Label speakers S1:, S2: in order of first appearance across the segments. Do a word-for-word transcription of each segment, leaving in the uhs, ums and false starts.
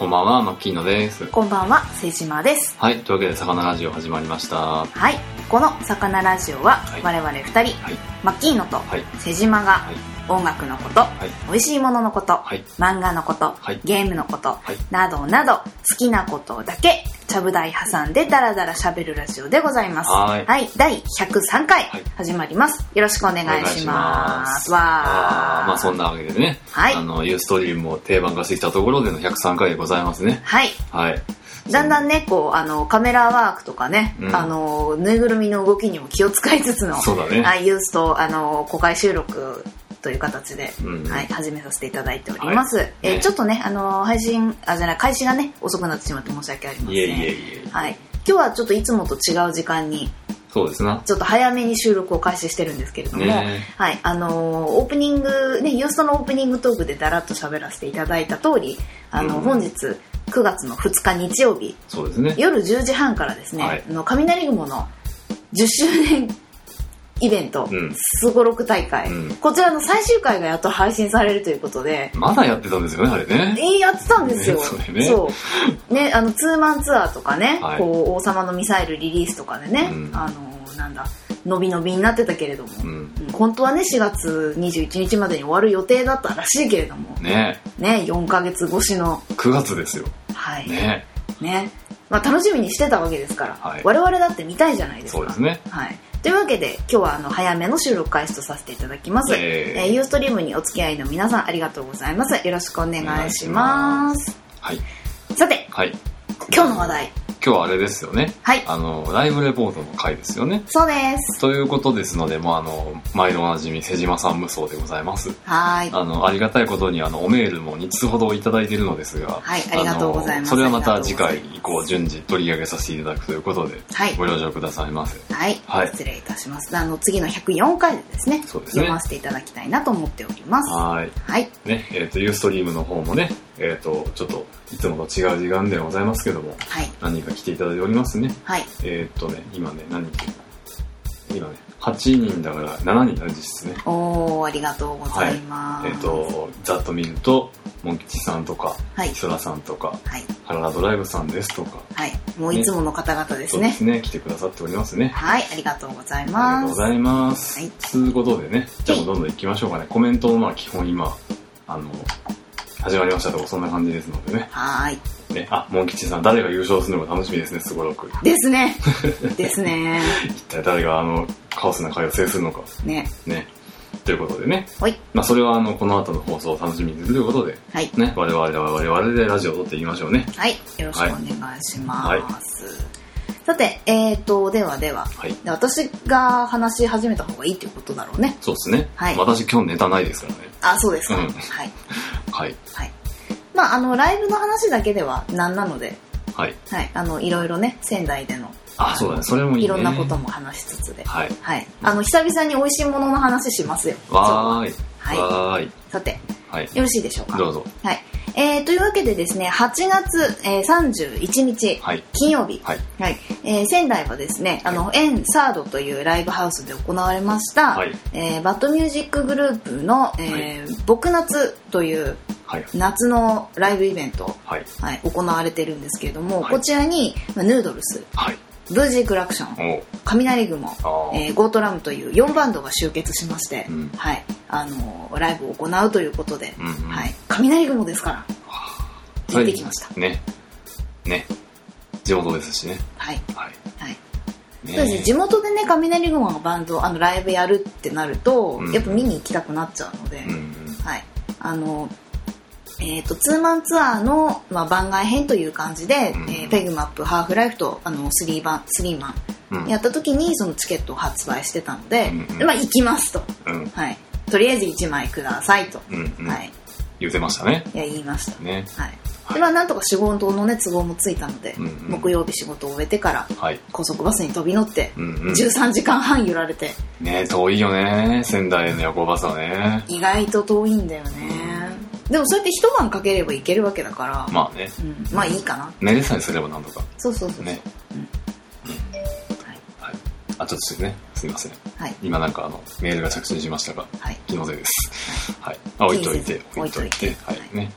S1: こんばんは、マッキーノです。
S2: こんばんは、瀬島です。
S1: はい、というわけで魚ラジオ始まりました。
S2: はい、この魚ラジオは、はい、我々ふたり、はい、マッキーノと瀬島が、はい、音楽のこと、はい、美味しいもののこと、はい、漫画のこと、はい、ゲームのこと、はい、などなど好きなことだけちゃぶ台挟んでダラダラ喋るラジオでございます。はい、はい、だいひゃくさんかい始まります。よろしくお願いします。
S1: わー、まあそんなわけでね、はい、あのユーストリームも定番化してきたところでのひゃくさんかいでございますね。
S2: はい、はい、だんだんねこうあのカメラワークとかね、うん、あのぬいぐるみの動きにも気を使いつつの、
S1: そうだね、
S2: はい、ユースとあの公開収録という形で、うん、はい、始めさせていただいております。はい、えーね、ちょっとね、あのー、配信、あ、じゃない、開始がね、遅くなってしまって申し訳ありません。
S1: いえいえいえ。
S2: はい。今日はちょっといつもと違う時間に、
S1: そうですな。
S2: ちょっと早めに収録を開始してるんですけれども、ね、はい、あのー、オープニング、ね、ユーストのオープニングトークでだらっと喋らせていただいた通り、あの、うん、本日、くがつのふつか日曜日、
S1: そうですね、
S2: 夜じゅうじはんからですね、はい、あの雷雲のじゅっしゅうねんイベント、すごろく大会、うん、こちらの最終回がやっと配信されるということで、
S1: まだやってたんですよね、あれね。
S2: えー、やってたんですよ。
S1: ね、それね。
S2: そうね、あのツーマンツアーとかね、はい、こう王様のミサイルリリースとかでね、うん、あのなんだ伸び伸びになってたけれども、うん、本当はねしがつにじゅういちにちまでに終わる予定だったらしいけれども、
S1: ね、
S2: ねよんかげつごしの
S1: くがつですよ。
S2: はい。
S1: ね。
S2: ね。まあ楽しみにしてたわけですから、はい、我々だって見たいじゃないですか。
S1: そうですね。
S2: はい。というわけで今日はあの早めの収録開始とさせていただきます。えーえー、ユーストリームにお付き合いの皆さんありがとうございます。よろしくお願いします。
S1: はい。
S2: さて、はい、今日の話題。
S1: 今日はあれですよね。
S2: はい。
S1: あのライブレポートの回ですよね。
S2: そうです。
S1: ということですので、もうあの毎度おなじみ瀬島さん無双でございます。
S2: はい。
S1: あのありがたいことにあのおメールもにつほどいただいているのですが、
S2: はい、ありがとうございます。
S1: それはまた次回以降順次取り上げさせていただくということで、はい、ご了承くださいませ。
S2: はい。はい、失礼いたします。あの次のひゃくよんかいでですね、
S1: そうですね、
S2: 読ませていただきたいなと思っております。
S1: はい。
S2: はい。
S1: ね、えっ、ー、とユーストリームの方もね、えっ、ー、とちょっといつもと違う時間ではございますけども、はい、何人か来ていただいておりますね。
S2: はい。
S1: えー、っとね、今ね、何人今ね、はちにんだからしちにんだね、実質ね。
S2: おー、ありがとうございます。
S1: はい、えー、っと、ざっと見ると、モン吉さんとか、はい、そらさんとか、はい、ハララドライブさんですとか。
S2: はい。もういつもの方々ですね。
S1: そうですね、来てくださっておりますね。
S2: はい、ありがとうございます。
S1: ありがとうございます。はい。ということでね、じゃあもうどんどん行きましょうかね。コメントもまあ基本今、あの、始まりましたとかそんな感じですのでね。
S2: はい。
S1: ね、あ、モン吉さん、誰が優勝するのか楽しみですね、すごろく。
S2: ですね。ですね。
S1: 一体誰があのカオスな会を制するのか。
S2: ね。
S1: ね。ということでね。
S2: はい。
S1: まあそれはあのこの後の放送を楽しみにするということで、はい。ね、我々は我々でラジオを撮っていきましょうね。
S2: はい。よろしくお願いします。はい。さて、えーと、ではでは、はい、で私が話し始めた方がいいっていうことだろうね。
S1: そうですね。はい。私今日ネタないですからね。
S2: あ、そうですか。
S1: うん、
S2: はい。
S1: はい。
S2: はい。まあ、あのライブの話だけではなんなので、はい、はい、あのいろいろね仙台での
S1: あ、そうだね、それもいいね、
S2: いろんなことも話しつつで、
S1: はい、
S2: はい、あの久々に美味しいものの話しますよ。
S1: わーい、
S2: はい、
S1: わーい。
S2: さて、はい、よろしいでしょうか。
S1: どうぞ。
S2: はい。えー、というわけでですね、はちがつ、えー、さんじゅういちにち、はい、金曜日、はいはい、えー、仙台はですね、あの、はい、エンサードというライブハウスで行われました、はい、えー、バッドミュージックグループの、えーはい、僕夏という夏のライブイベント、はいはい、行われてるんですけれども、はい、こちらに、まあ、ヌードルス、はい、ブージークラクション、雷雲、えー、ゴートラムというよんバンドが集結しまして、うん、はい、あのー、ライブを行うということで、うんうん、はい、雷雲ですから行ってきました。
S1: はい、ね、ね、地元ですしね。
S2: はい、はいはい、ね、そうですね、地元でね雷雲がバンドあのライブやるってなると、うん、やっぱ見に行きたくなっちゃうので、うんうん、はい、あのえー、とツーマンツアーの、まあ、番外編という感じで、うん、えー、ペグマップハーフライフとあのスリーバンスリーマンやった時にそのチケットを発売してたので、うんうん、でまあ、行きますと、うん、はい、とりあえずいちまいくださいと、うんうん、はい、
S1: 言ってましたね。
S2: いや言いました
S1: ね、
S2: はい、でまあ、なんとか仕事の、ね、都合もついたので、うんうん、木曜日仕事を終えてから、はい、高速バスに飛び乗って、うんうん、じゅうさんじかんはん揺られて、
S1: ね、遠いよね仙台の夜行バスはね。
S2: 意外と遠いんだよね、うん、でもそうやって一晩かければ行けるわけだから
S1: まあね、
S2: うん、まあいいかな、
S1: 寝れさえすればなんとか。
S2: そうそうそうそう、ね、うん、
S1: はいはい、あ、ちょっとね、すみません、はい、今なんかあのメールが着信しましたが、はい、気のせいです、はい、あ、置いといて置いといて、はいね、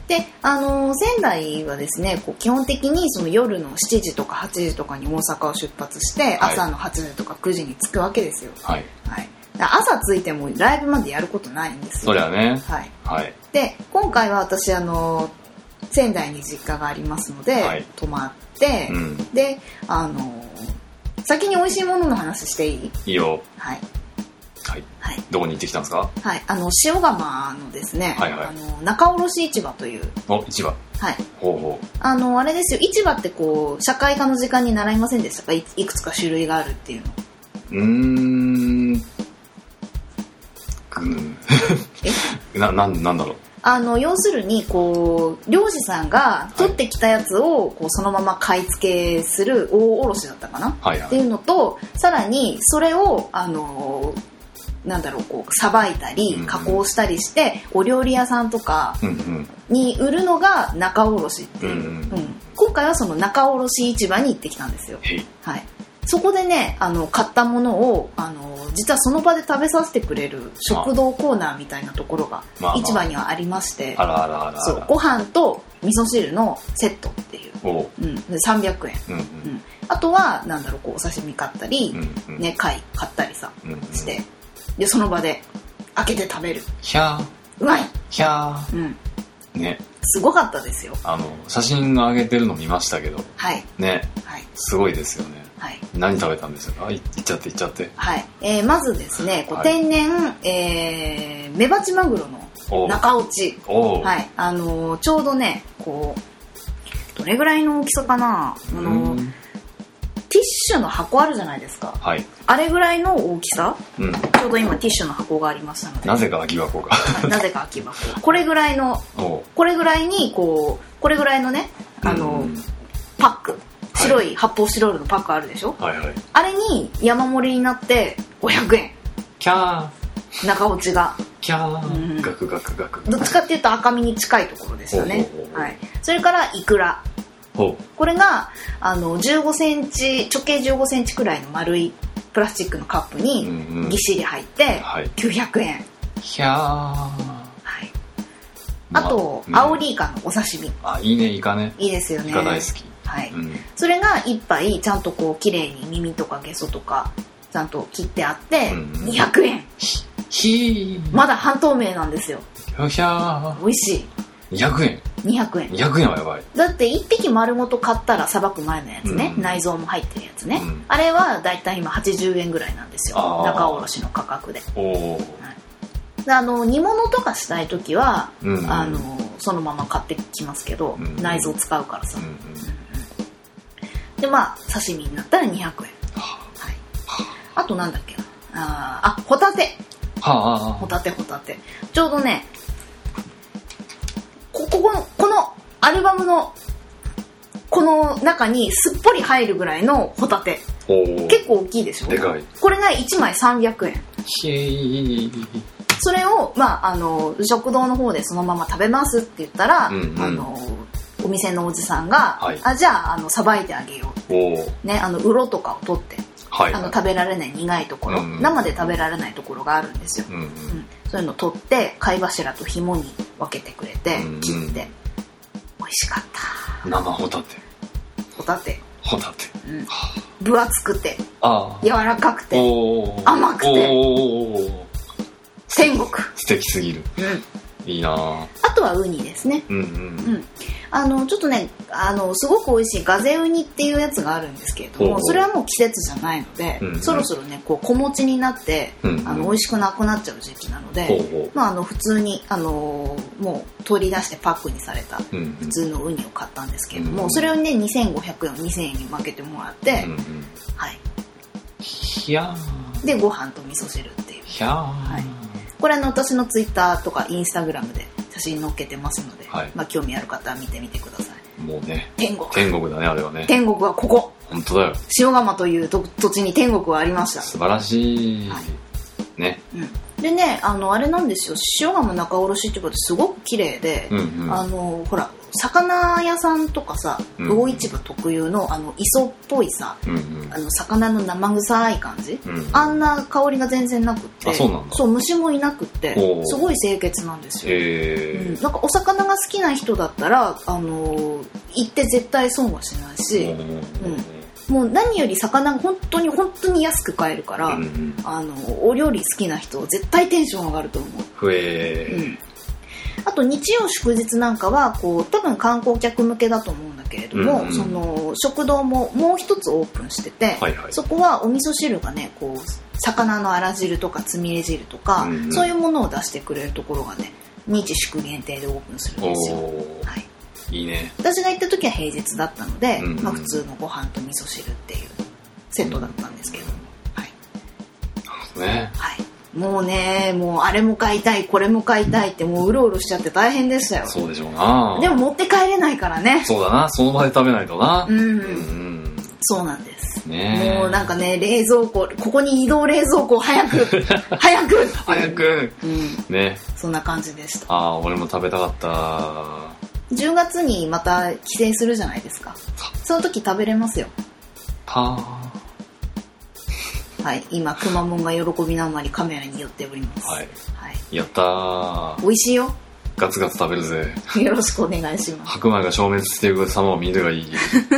S2: で、あのー、仙台はですね、こう基本的にその夜のしちじとかはちじとかに大阪を出発して、はい、朝のはちじとかくじに着くわけですよ。はい。はい、朝着いてもライブまでやることないんですよ。
S1: そりゃね。
S2: はい。
S1: はい。
S2: で、今回は私、あのー、仙台に実家がありますので、はい、泊まって、うん、で、あのー、先に美味しいものの話していい？
S1: いいよ。
S2: はい。
S1: はい。はい、どこに行ってきたんですか？
S2: はい。あの、塩釜のですね、はいはい、あの仲卸市場という。
S1: お、市場。
S2: はい。
S1: ほうほう。
S2: あの、あれですよ、市場ってこう、社会科の時間に習いませんでしたか？ い, いくつか種類があるっていうの。
S1: うーん。うん。えな、なん、なんだろう。
S2: あの要するにこう漁師さんが取ってきたやつをこうそのまま買い付けする大卸だったかな、はいはい、っていうのと、さらにそれをあのなんだろうこうさばいたり加工したりして、うんうん、お料理屋さんとかに売るのが仲卸っていう、うんうんうん、今回はその仲卸市場に行ってきたんですよ。はい、そこでねあの買ったものをあの実はその場で食べさせてくれる食堂コーナーみたいなところが市場にはありまして、
S1: まあまあ、あらあらあら
S2: そうご飯と味噌汁のセットっていう、うん、でさんびゃくえん、うんうんうん、あとはなんだろうこうお刺身買ったり、うんうん、ね、貝買ったりさ、うんうん、してでその場で開けて食べる。
S1: ひゃー
S2: うまい
S1: ひゃー、うんね、
S2: すごかったですよ。
S1: あの写真上げてるの見ましたけど、
S2: はい
S1: ね、
S2: はい、
S1: すごいですよね。
S2: はい、
S1: 何食べたんですか？いっちゃっていっちゃって。
S2: はい、えー、まずですね、こう天然、はい、えー、メバチマグロの中落ち、はい、あのー、ちょうどね、こうどれぐらいの大きさかな、あのー、ティッシュの箱あるじゃないですか。はい、あれぐらいの大きさ、うん、ちょうど今ティッシュの箱がありましたので。
S1: なぜか空き箱が。
S2: はい、なぜか空き箱。これぐらいの、これぐらいにこうこれぐらいのね、あのー、パック。白い発泡スチロールのパックあるでしょ、はいはい、あれに山盛りになってごひゃくえん。
S1: キャ
S2: ー中落ちが
S1: キャー、うん、ガクガクガク。
S2: どっちかっていうと赤身に近いところですよね。はい、それからイクラ、これがあのじゅうごセンチ直径じゅうごセンチくらいの丸いプラスチックのカップにぎっしり入ってきゅうひゃくえん。
S1: キャー、はい、
S2: あと、まあね、アオリイカのお刺身。
S1: あ、いいね、イカね。
S2: いいですよね。
S1: イカ大好き。
S2: はい、うん、それがいっぱいちゃんとこう綺麗に耳とかゲソとかちゃんと切ってあってにひゃくえん。
S1: ひ
S2: まだ半透明なんですよ。
S1: よっしゃー。
S2: 美味しい。
S1: にひゃくえん。
S2: にひゃくえん。
S1: にひゃくえんはやばい。
S2: だっていっぴき丸ごと買ったらさばく前のやつね、うん、内臓も入ってるやつね、うん、あれはだいたい今はちじゅうえんぐらいなんですよ、仲卸の価格で。おー、はい、であの煮物とかしたい時は、うんうん、あのそのまま買ってきますけど、うんうん、内臓使うからさ、うんうん、でまあ刺身になったらにひゃくえん、はい、あとなんだっけなああホタテ、はあ、ホタテホタテちょうどねここのこのアルバムのこの中にすっぽり入るぐらいのホタテ、結構大きいでしょ。
S1: でかい。
S2: これがいちまいさんびゃくえん。それを、まあ、あの食堂の方でそのまま食べますって言ったら、うんうん、あのお店のおじさんが、はい、あじゃああのさばいてあげよう、ね、あの鱗とかを取って、はい、あの食べられない苦いところ、うんうん、生で食べられないところがあるんですよ、うんうんうん、そういうのを取って貝柱と紐に分けてくれて、うんうん、切って美味しかった。
S1: 生ホタテ
S2: ホタテ
S1: ホタテ、
S2: うん、分厚くて柔らかくて甘くて天国。
S1: 素敵すぎる、うん、いいな。
S2: あとはウニですね、うんうんうん、あのちょっとねあのすごく美味しいガゼウニっていうやつがあるんですけれども、それはもう季節じゃないので、うんうん、そろそろねこう小持ちになって、うんうん、あの美味しくなくなっちゃう時期なので、うんうん、まあ、あの普通にあのもう取り出してパックにされた普通のウニを買ったんですけれども、うんうん、それをねにせんごひゃくえんをにせんえんに分けてもらって、うんうん、はい、
S1: ひゃー
S2: でご飯と味噌汁っていう、
S1: ひゃー、
S2: はい、これあの私のツイッターとかインスタグラムで写真載っけてますので、はい、まあ、興味ある方は見てみてください。もうね天国
S1: 天国だねあれはね。
S2: 天国はここ。
S1: 本当だよ。
S2: 塩釜という土地に天国はありました。
S1: 素晴らしい、はい、ね、
S2: うん、 でね、あのあれなんですよ、塩釜仲卸ってことですごく綺麗で、うんうん、あのほら魚屋さんとかさ、魚市場特有のあの磯っぽいさ、うんうん、あの魚の生臭い感じ、うんうん、あんな香りが全然なくって、
S1: あ、そうなんだ。
S2: そう、虫もいなくってすごい清潔なんですよ。へ、うん、なんかお魚が好きな人だったらあの行って絶対損はしないし、うん、もう何より魚が本当に本当に安く買えるから、うんうん、あのお料理好きな人絶対テンション上がると思う。
S1: ふえー、うん、
S2: あと日曜祝日なんかはこう多分観光客向けだと思うんだけれども、うんうん、その食堂ももう一つオープンしてて、はいはい、そこはお味噌汁がねこう魚のあら汁とかつみれ汁とか、うんうん、そういうものを出してくれるところがね日祝限定でオープンするんですよ。はい、いいね。私が行った時は平日だったので、うんうん、まあ、普通のご飯と味噌汁っていうセットだったんですけど、うん、はい、ね、はい、もうね、もうあれも買いたいこれも買いたいってもううろうろしちゃって大変でしたよ。
S1: そうでしょうな。
S2: でも持って帰れないからね。
S1: そうだな、その場で食べないとな。うん、うんうん、
S2: そうなんです、ね、もうなんかね、冷蔵庫、ここに移動冷蔵庫早く早く
S1: 早く、
S2: うん、ね、そんな感じでした。
S1: ああ、俺も食べたかった。
S2: じゅうがつにまた帰省するじゃないですか。その時食べれますよ。
S1: は
S2: あ。はい、今くまモンが喜びのあまりカメラに寄っております。
S1: はい、はい、やったー。
S2: 美味しいよ。
S1: ガツガツ食べるぜ。
S2: よろしくお願いします。
S1: 白米が消滅していく様を見るがいい。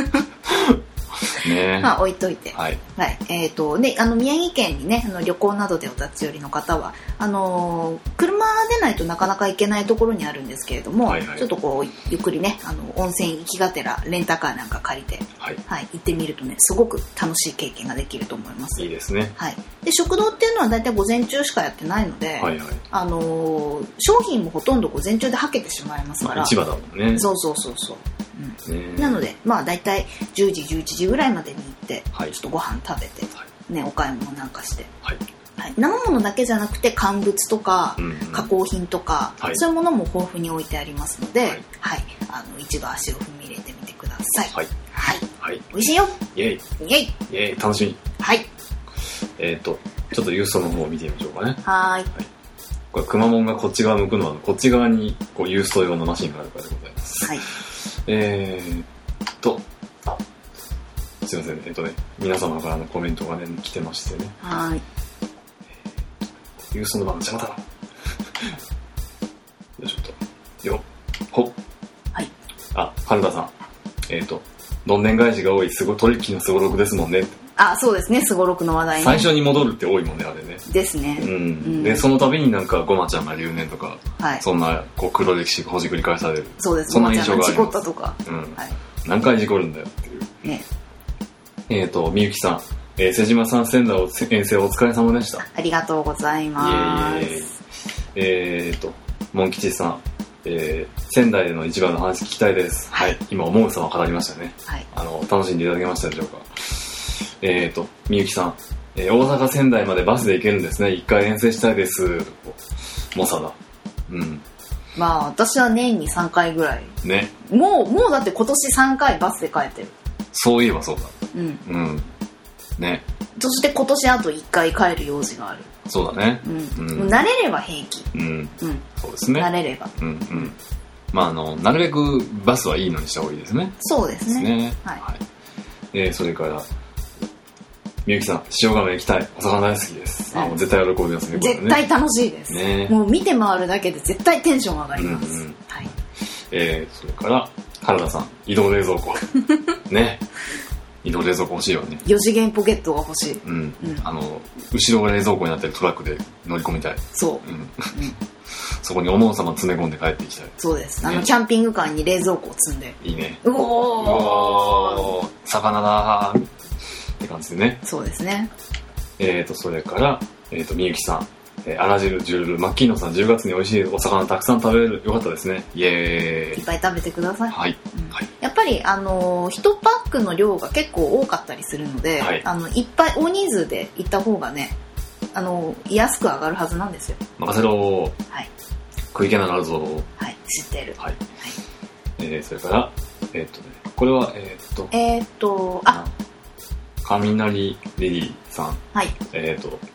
S1: ね、
S2: まあ置いといて、はい、はい、えっ、ー、とね、あの宮城県にね、あの旅行などでお立ち寄りの方はあのー、車でないとなかなか行けないところにあるんですけれども、はいはい、ちょっとこうゆっくりね、あの温泉行きがてらレンタカーなんか借りて、はいはい、行ってみるとね、すごく楽しい経験ができると思います。
S1: いいですね。
S2: はい、で食堂っていうのはだいたい午前中しかやってないので、はいはい、あのー、商品もほとんど午前中ではけてしまいますから、まあ、
S1: 市場だもんね。
S2: そうそうそうそう、うん、なのでまあだいたいじゅうじじゅういちじぐらいまでに行って、はい、ちょっとご飯食べて、はい、ね、お買い物なんかして、はいはい、生物だけじゃなくて乾物とか、うんうん、加工品とか、はい、そういうものも豊富に置いてありますので、はいはい、あの一度足を踏み入れてみてください。はい、はいはい、美味しいよ。
S1: イエイ
S2: イエイイ
S1: エイ、楽しみ。
S2: はい、
S1: えっ、ー、とちょっとユーストの方を見てみましょうかね。
S2: はい、はい、
S1: これくまモンがこっち側向くのはこっち側にこうユースト用のマシンがあるからでございます。はい、えーっとすいません、えっとね、皆様からのコメントがね来てましてね。
S2: はい、
S1: ユーストの番邪魔だよいしょっとよっほっ、はい、あ、春田さん、えーっとどんでん返しが多いすご取引のすごろくですもんね。
S2: あ、そうですね、すごろくの話題ね。
S1: 最初に戻るって多いもんね、あれね。
S2: ですね。
S1: うん。うん、で、その度になんかごまちゃんが留年とか、はい、そんなこう黒歴史がほじくり返される。
S2: そうです。
S1: そんな印象があります。
S2: ごまちゃんが事故ったとか。
S1: うん。はい、何回事故るんだよっていう。ね。えっ、ー、と、みゆきさん、えー、瀬島さん仙台を遠征お疲れ様でした。
S2: ありがとうございます。
S1: いえいえいえ。えっ、ー、と、モン吉さん、えー、仙台での一番の話聞きたいです。はい。はい、今、思うさんは語りましたね。はい。あの、楽しんでいただけましたでしょうか。えーと、みゆきさん、えー、大阪仙台までバスで行けるんですね。一回遠征したいです。モサだ。うん。
S2: まあ、私は年にさんかいぐらい。
S1: ね。
S2: もう、もうだって今年さんかいバスで帰ってる。
S1: そういえばそうだ。
S2: うん。
S1: うん。ね。
S2: そして今年あといっかい帰る用事がある。
S1: そうだね。
S2: うん。うん、慣れれば平気。
S1: うん。うん。そうですね。
S2: 慣れれば。
S1: うんうん。まあ、あの、なるべくバスはいいのにした方がいいですね。
S2: そうですね。ですね。はい。
S1: はい。えー、それから、みゆきさん、塩釜行きたい。お魚大好きです。あ、もう絶対喜びますね。これね、
S2: 絶対楽しいです。ね、もう見て回るだけで絶対テンション上がります。うんうん、はい。
S1: えー、それから原田さん、移動冷蔵庫。ね。移動冷蔵庫欲しいよね。
S2: よ次元ポケットが欲しい。
S1: うん。うん、あの後ろが冷蔵庫になってるトラックで乗り込みたい。
S2: そう。
S1: うん。うん、そこにおのおさま詰め込んで帰っていきたい。
S2: そうです。ね、あのキャンピングカーに冷蔵庫を積んで。
S1: いいね。
S2: うお
S1: ー。魚だー。って感じでね。
S2: そうですね。
S1: えーと、それから、えーと、みゆきさん、えー、あら汁、ジュール、マッキーノさん、じゅうがつに美味しいお魚たくさん食べれる。よかったですね。イエーイ。
S2: いっぱい食べてください。
S1: はい。
S2: うん、はい、やっぱり、あのー、いちパックの量が結構多かったりするので、はい、あの、いっぱい大人数で行った方がね、あのー、安く上がるはずなんですよ。
S1: 任せろー。
S2: はい。
S1: 食い気なのあるぞ
S2: ー。はい、知ってる。
S1: はい。はい、えー、それから、えー、っとね、これは、えー、っと、
S2: えー、っと、あ、
S1: 雷リリーさん、
S2: はい、
S1: えっ、ー、と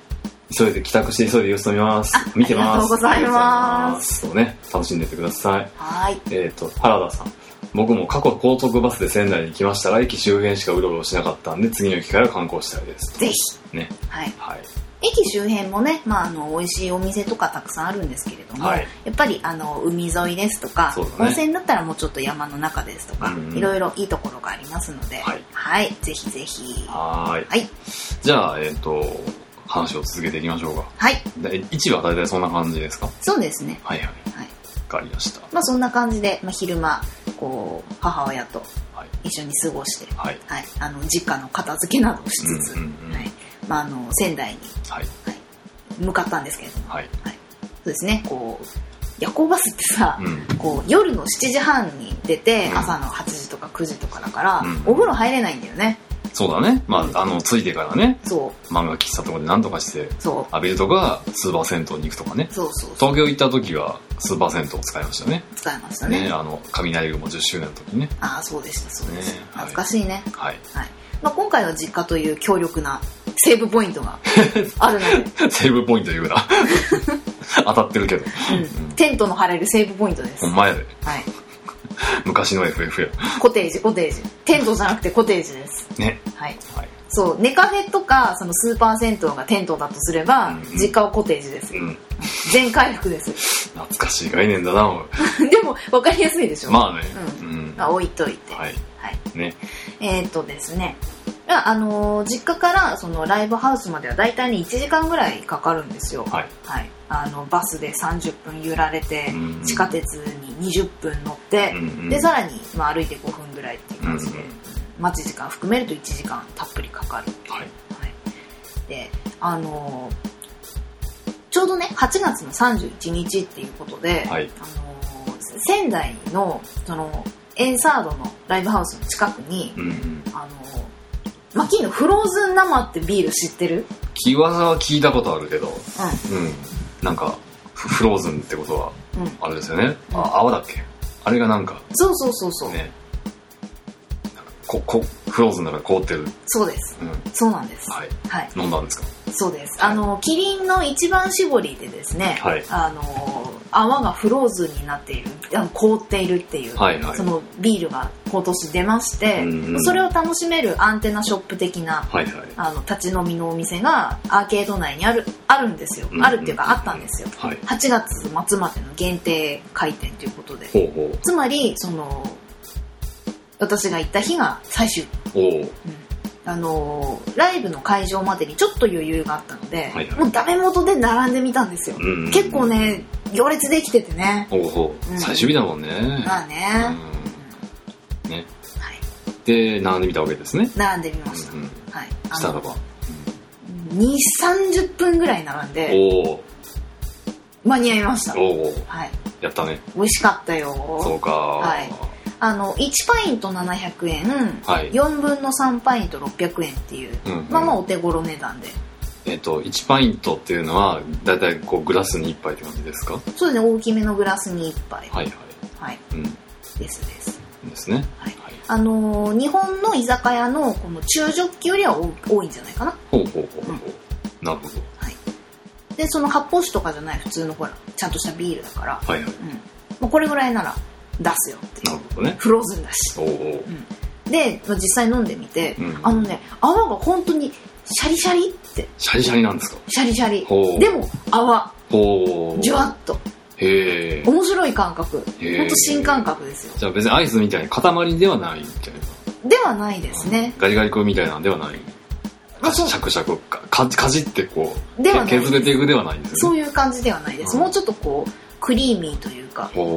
S1: 急いで帰宅して急いで様子を見ます。見てます。
S2: ありがとうございます。
S1: そうね、楽しんでってください。
S2: はい。
S1: えっと、原田さん。僕も過去高速バスで仙台に来ましたが、駅周辺しかうろうろしなかったんで、次の駅から観光したいです。
S2: ぜひ。
S1: ね。
S2: はい。
S1: はい。
S2: 駅周辺もね、まあ、あの美味しいお店とかたくさんあるんですけれども、はい、やっぱりあの海沿いですとか、ね、温泉だったらもうちょっと山の中ですとか、うんうん、いろいろいいところがありますので、はい、はい、ぜひぜひ。
S1: はい。
S2: はい。
S1: じゃあ、えっと、話を続けていきましょうか。
S2: はい。
S1: いちは大体そんな感じですか？
S2: そうですね。
S1: はいはい。はい。わかりました。
S2: まあそんな感じで、まあ、昼間、こう、母親と一緒に過ごして、はい。はい、あの、実家の片付けなどをしつつ、うんうんうん、はい。まああの、仙台に、はい。はい向かったんですけれども、はいはい、そうですね、こう夜行バスってさ、うん、こう夜のしちじはんに出て、うん、朝のはちじとかくじとかだから、うん、お風呂入れないんだよね。
S1: そうだね、まあ、あの着いてからね、そう漫画喫茶とかで何とかして浴びるとかスーパー銭湯に行くとかね。そうそうそう、東京行った時はスーパー銭湯を使いましたね。
S2: 使いましたね。ね、
S1: あの雷雲じゅっしゅうねんの時にね。
S2: ああそうでしたそうでした、ね、懐かしいね。
S1: はい、
S2: はいまあ、今回は実家という強力なセーブポイントがあるので
S1: セーブポイント言うな当たってるけど、
S2: うんうん、テントの張れるセーブポイントです。
S1: ほんまやで、
S2: はい、
S1: 昔の エフエフ や。
S2: コテージコテージテントじゃなくてコテージですね。はい、はい、そうネカフェとかそのスーパー銭湯がテントだとすれば、うんうん、実家はコテージですよ、うん、全回復です。
S1: 懐かしい概念だな
S2: でも分かりやすいでしょ。
S1: まあね、
S2: うんうん、まあ、置いといて、
S1: はい、はい、ね、
S2: えー、っとですねあのー、実家からそのライブハウスまではだいたいねいちじかんぐらいかかるんですよ。はい、はい、あのバスでさんじゅっぷん揺られて、うんうん、地下鉄ににじゅっぷん乗って、うんうん、でさらに、まあ、歩いてごふんぐらいっていう感じで、うんうん、待ち時間含めるといちじかんたっぷりかかる。はいはい、であのー、ちょうどねはちがつのさんじゅういちにちっていうことで、はい、あのー、仙台のそのエンサードのライブハウスの近くに、うんうん、あのーマキーのフローズン生ってビール知ってる？
S1: キワザは聞いたことあるけど、うん、うん、なんかフローズンってことはあれですよね、うん、あ泡だっけあれがなんか
S2: そうそうそうそう、
S1: ね、ここフローズンだから凍ってる。
S2: そうです、うん、そうなんです、
S1: はいはい、飲んだんですか？
S2: そうです。あのキリンの一番搾りでですね、はい、あの泡がフローズンになっている、あの凍っているっていう、はいはい、そのビールが今年出まして、うんうん、それを楽しめるアンテナショップ的な、はいはい、あの立ち飲みのお店がアーケード内にあるあるんですよ、うんうん、あるっていうかあったんですよ、はい、はちがつ末までの限定開店ということで、ほうほう、つまりその私が行った日が最終日、お、うん、あのー、ライブの会場までにちょっと余裕があったので、はいはい、もうダメ元で並んでみたんですよ、うんうんうん、結構ね行列できててね、
S1: おうおう、うん、最終日だもんね。
S2: まあね、
S1: うん、ね、はい、で並んでみたわけですね。
S2: 並んでみました、うんうん、はい、
S1: したらば、
S2: うん、にじゅう、さんじゅっぷんぐらい並んでお間に合いました。
S1: おお、はい、やったね。
S2: 美味しかったよ。
S1: そうか、
S2: はい、あのいちパイントななひゃくえん、はい、よんぶんのさんパイントろっぴゃくえんっていう、うんうん、まあまあお手頃値段で、
S1: えー、といちパイントっていうのはだいたいこうグラスにいっぱいって感じですか？
S2: そうですね、大きめのグラスにいっぱい、
S1: はいはい
S2: はい、うん、ですです
S1: ですね、
S2: はいはい、あのー、日本の居酒屋のこの中ジョッキよりは多いんじゃないかな。
S1: ほうほうほうほう、うん、なるほど、
S2: はい、でその発泡酒とかじゃない普通のほらちゃんとしたビールだから、はいはい、うん、もうこれぐらいなら出すよっていう。なるほどね、フローズンだし。おうおう、うん、で実際飲んでみて、うん、あのね泡が本当にシャリシャリって。
S1: シャリシャリなんですか？
S2: シャリシャリでも泡ジュワッと、へー、面白い感覚、ほんと新感覚ですよ。
S1: じゃあ別にアイスみたいに塊ではないみたいな。
S2: ではないですね、
S1: うん、ガリガリ君みたいなんではない、シャクシャクかかかじってこうではない削れていくではないんですよね。
S2: そういう感じではないです、うん、もうちょっとこうクリーミーというか、うん、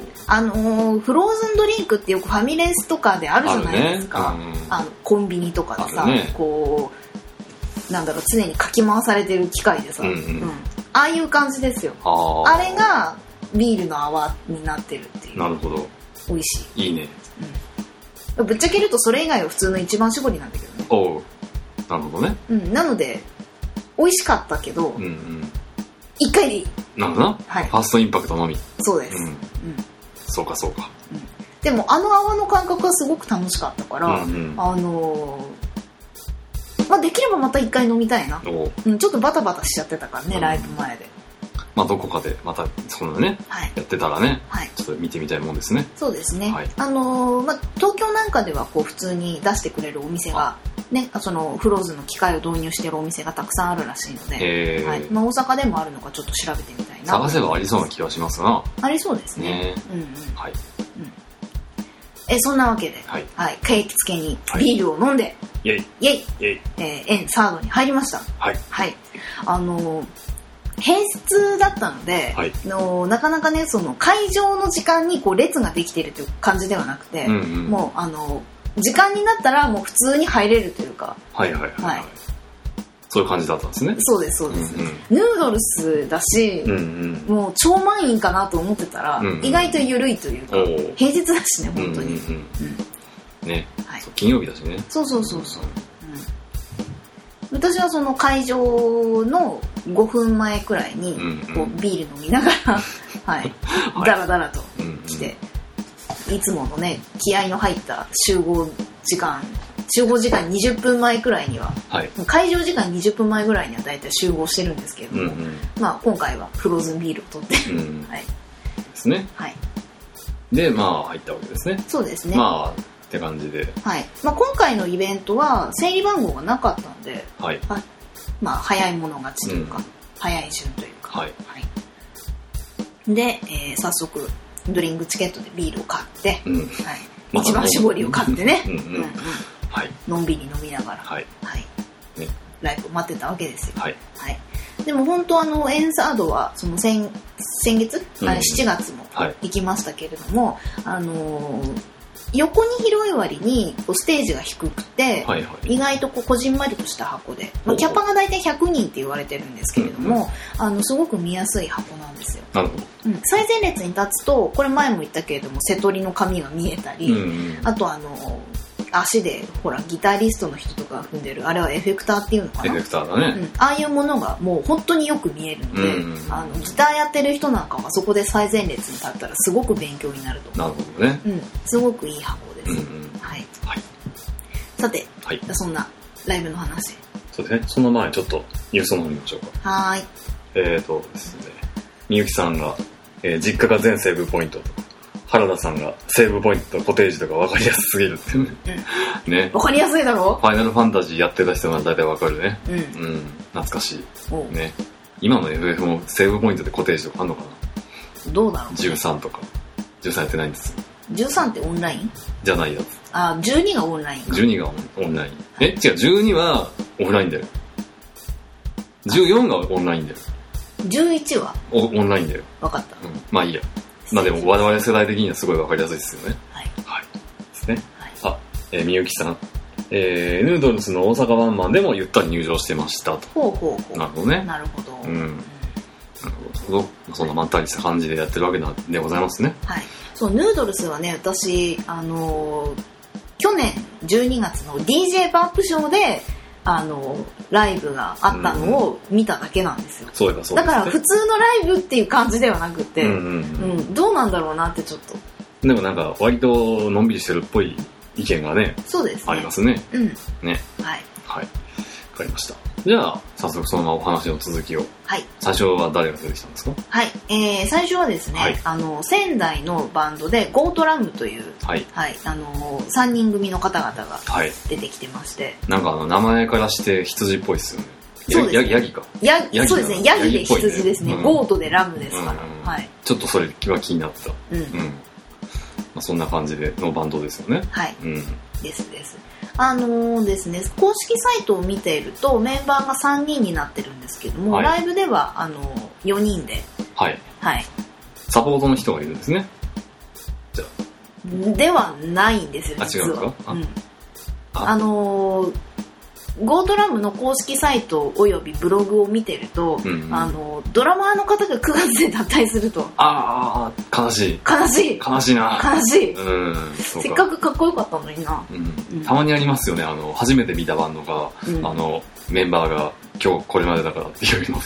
S2: あのー、フローズンドリンクってよくファミレスとかであるじゃないですか、あ、ね、うん、あのコンビニとかでさ、ね、こうなんだろう常にかき回されてる機械でさ、うんうんうん、ああいう感じですよ。 あ, あれがビールの泡になってるっていう。
S1: なるほど、
S2: 美味しい、
S1: いいね、
S2: うん、ぶっちゃけるとそれ以外は普通の一番搾りなんだけどね。
S1: おう、なるほどね、
S2: うん、なので美味しかったけど、うんうん、一回でいい。
S1: なるほどな、はい、ファーストインパクトのみ。
S2: そうです、うんうん、
S1: そうかそうか、
S2: うん、でもあの泡の感覚はすごく楽しかったから、うんうん、あのー、 まあ、できればまた一回飲みたいな、うん、ちょっとバタバタしちゃってたからね、うん、ライブ前で。
S1: まあ、どこかでまたそんなね、はい、やってたらね、はい、ちょっと見てみたいもんですね。
S2: そうですね、はい、あのーまあ、東京なんかではこう普通に出してくれるお店が、ね、そのフローズの機械を導入してるお店がたくさんあるらしいので、はい、まあ、大阪でもあるのかちょっと調べてみたいな。
S1: 探せばありそうな気がしますな。
S2: ありそうですね。
S1: ね、
S2: うんうん、
S1: はい、
S2: うん、えそんなわけで、はいはい、景気つけにビールを飲んで、
S1: はい、イェイ
S2: イェイ、イェイ、えー、円サードに入りました。
S1: はい、
S2: はい、あのー平日だったので、はい、のなかなかねその会場の時間にこう列ができているという感じではなくて、うんうん、もうあの時間になったらもう普通に入れるというか、
S1: はいはいはい、はい、そういう感じだったんですね。
S2: そうですそうです、うんうん、ヌードルスだし、うんうん、もう超満員かなと思ってたら、うんうん、意外と緩いというか、平日だしね本当に、うんうん
S1: うん、ね、はい、金曜日だしね。
S2: そうそうそうそう、うん、私はその会場のごふんまえくらいにこうビール飲みながら、はい、ダラダラと来て、いつものね気合の入った集合時間集合時間にじゅっぷんまえくらいには、はい、会場時間にじゅっぷんまえぐらいにはだいたい集合してるんですけれども、うんうん、まあ今回はフローズンビールを取って、うん、はい、
S1: ですね。はい。でまあ入ったわけですね。
S2: そうですね。
S1: まあって感じで、
S2: はい、まあ、今回のイベントは整理番号がなかったので、はい、まあ、早い者勝ちというか、うん、早い順というか、はいはい、で、えー、早速ドリンクチケットでビールを買って、うん、はい、一番搾りを買ってね、うんうんうん、はい、のんびり飲みながら、はいはいね、ライブを待ってたわけですよ、はいはい、でも本当あのエンサードはその 先, 先月、うん、あれしちがつも行きましたけれども、はい、あのー横に広い割にこうステージが低くて、はいはい、意外とこうこじんまりとした箱で、まあ、キャパが大体ひゃくにんって言われてるんですけれども、うんうん、あのすごく見やすい箱なんですよ。
S1: なるほど、
S2: うん、最前列に立つとこれ前も言ったけれども瀬戸りの紙が見えたり、うんうん、あとあの足でほらギタリストの人とかが踏んでるあれはエフェクターっていうのかな、
S1: エフェクターだね、
S2: うん、ああいうものがもう本当によく見えるので、うんうん、あのギターやってる人なんかはそこで最前列に立ったらすごく勉強になると思う。
S1: なるほどね、
S2: うん、すごくいい箱です、うんうん、はいはい、さて、はい、そんなライブの話、
S1: そうですね、その前にちょっとニュースの方に見ましょうか。
S2: はい、
S1: えーとですね、みゆきさんが、えー、実家が全セーブポイントと原田さんがセーブポイントとコテージとか分かりやすすぎるっていうね、うん、ね、
S2: 分かりやすいだろ。
S1: ファイナルファンタジーやってた人が大体分かるね、うん、うん、懐かしいね。今の エフエフ もセーブポイントでコテージとかあんのかな。
S2: どうだろう、ね、
S1: じゅうさんとかじゅうさんやってないんですよ。
S2: じゅうさんってオンライン
S1: じゃないやつ。
S2: あ、じゅうにがオンラインか。
S1: じゅうにがオンライン、はい、え違う、じゅうにはオフラインだよ。じゅうよんがオンラインだよ。
S2: じゅういちは
S1: オ, オンラインだよ。
S2: 分かった、
S1: うん、まあいいや。まあでも我々世代的にはすごい分かりやすいですよね。はい、はい、ですね、はい、あ、えー、みゆきさん、えー、ヌードルスの大阪ワンマンでもゆったり入場してましたと。
S2: ほうほうほう。
S1: なるほどね。
S2: なるほど、うん、
S1: なるほど。そんなまったりした感じでやってるわけなんでございますね。
S2: はい。そう、ヌードルスはね、私あのー、去年じゅうにがつの ディージェー バープショーであのライブがあったのを見ただけなんですよ、うん、
S1: そうだそうですね、
S2: だから普通のライブっていう感じではなくて、うんうんうんうん、どうなんだろうなってちょっと。
S1: でもなんか割とのんびりしてるっぽい意見がね、
S2: そうですね、
S1: ありますね、
S2: うん、
S1: ね、
S2: はい
S1: はい、分かりました。じゃあ早速そのままお話の続きを。はい。最初は誰が出てきたんですか？
S2: はい。えー、最初はですね、はい、あの仙台のバンドでゴートラムという、はい、はい、あのさんにん組の方々が出てきてまして、はい、
S1: なんかあの名前からして羊っぽいですよね。そうですね。ヤギか。
S2: ヤギ。そうですね。ヤギで羊ですね。うん、ゴートでラムですから、うん。はい。
S1: ちょっとそれは気になった。うん。うん。まあ、そんな感じでのバンドですよね。
S2: はい。うん。ですです。あのー、ですね、公式サイトを見ているとメンバーがさんにんになってるんですけども、はい、ライブではあのー、よにんで、
S1: はい
S2: はい、
S1: サポートの人がいるんですね。じゃ
S2: あではないんですよ実は。あ、違うか。あ、うん、あ、あのー、ゴートラムの公式サイトおよびブログを見てると、うんうん、あのドラマーの方がくがつで脱退すると。
S1: ああ、悲しい
S2: 悲しい
S1: 悲しいな。
S2: 悲しい、
S1: うん、
S2: せっかくかっこよかったのにな、
S1: うんうん、たまにありますよね。あの初めて見たバンドが、うん、あのメンバーが今日これまでだからっていうの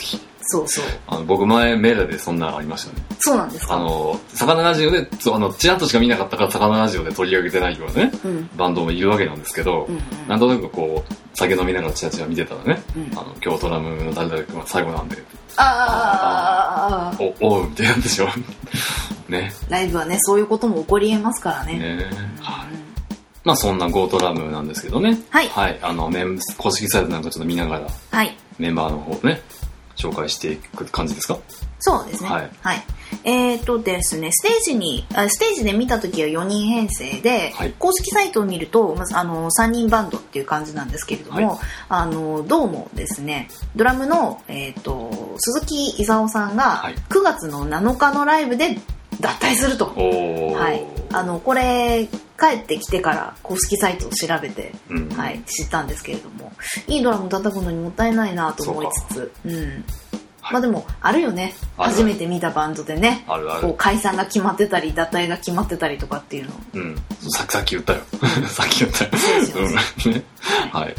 S2: そうそう。
S1: あの僕前メールでそんなのありましたね。
S2: そうなんですか。
S1: あの魚ラジオであのチラッとしか見なかったから魚ラジオで取り上げてないようなね、うん、バンドもいるわけなんですけど、うんうん、なんとなくこう酒飲みながらチラチラ見てたらね、うん、あの京都ラムの誰々君は最後なんで、ああおおうみたいなんでしょね。
S2: ライブはねそういうことも起こりえますからね。ね、
S1: はい。まあそんなゴートラムなんですけどね。はい。はい。あのメン公式サイトなんかちょっと見ながら、はい。メンバーの方ね紹介していく感じですか？
S2: そうですね。はい。はい。えーとですね、ステージにあステージで見た時はよにん編成で、はい、公式サイトを見るとまずあのさんにんバンドっていう感じなんですけれども、はい、あのどうもですねドラムの、えー、と鈴木勲さんがくがつのなのかのライブで脱退すると、はい、あのこれ帰ってきてから公式サイトを調べて、うん、はい、知ったんですけれども、いいドラム叩くのにもったいないなと思いつつ、うん、まあでもあるよね、初めて見たバンドでね、あるあるこう解散が決まってたり脱退が決まってたりとかっていうの、
S1: うん、さ, さっき言ったよさっき言ったようんね、はい、はい、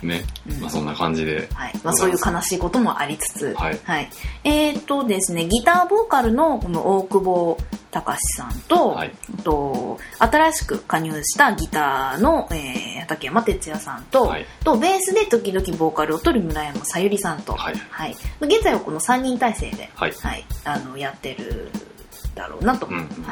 S1: ね、うん、まあそんな感じで、
S2: はい、まあそういう悲しいこともありつつ、はい、はい、えー、っとですねギターボーカルのこの大久保隆さんと、はい、と新しく加入したギターの、えー、畠山哲也さんと、はい、とベースで時々ボーカルを取る村山さゆりさんと、はいはい、現在はこのさんにん体制で、はいはい、あのやってるだろうなと、うんうん、はい、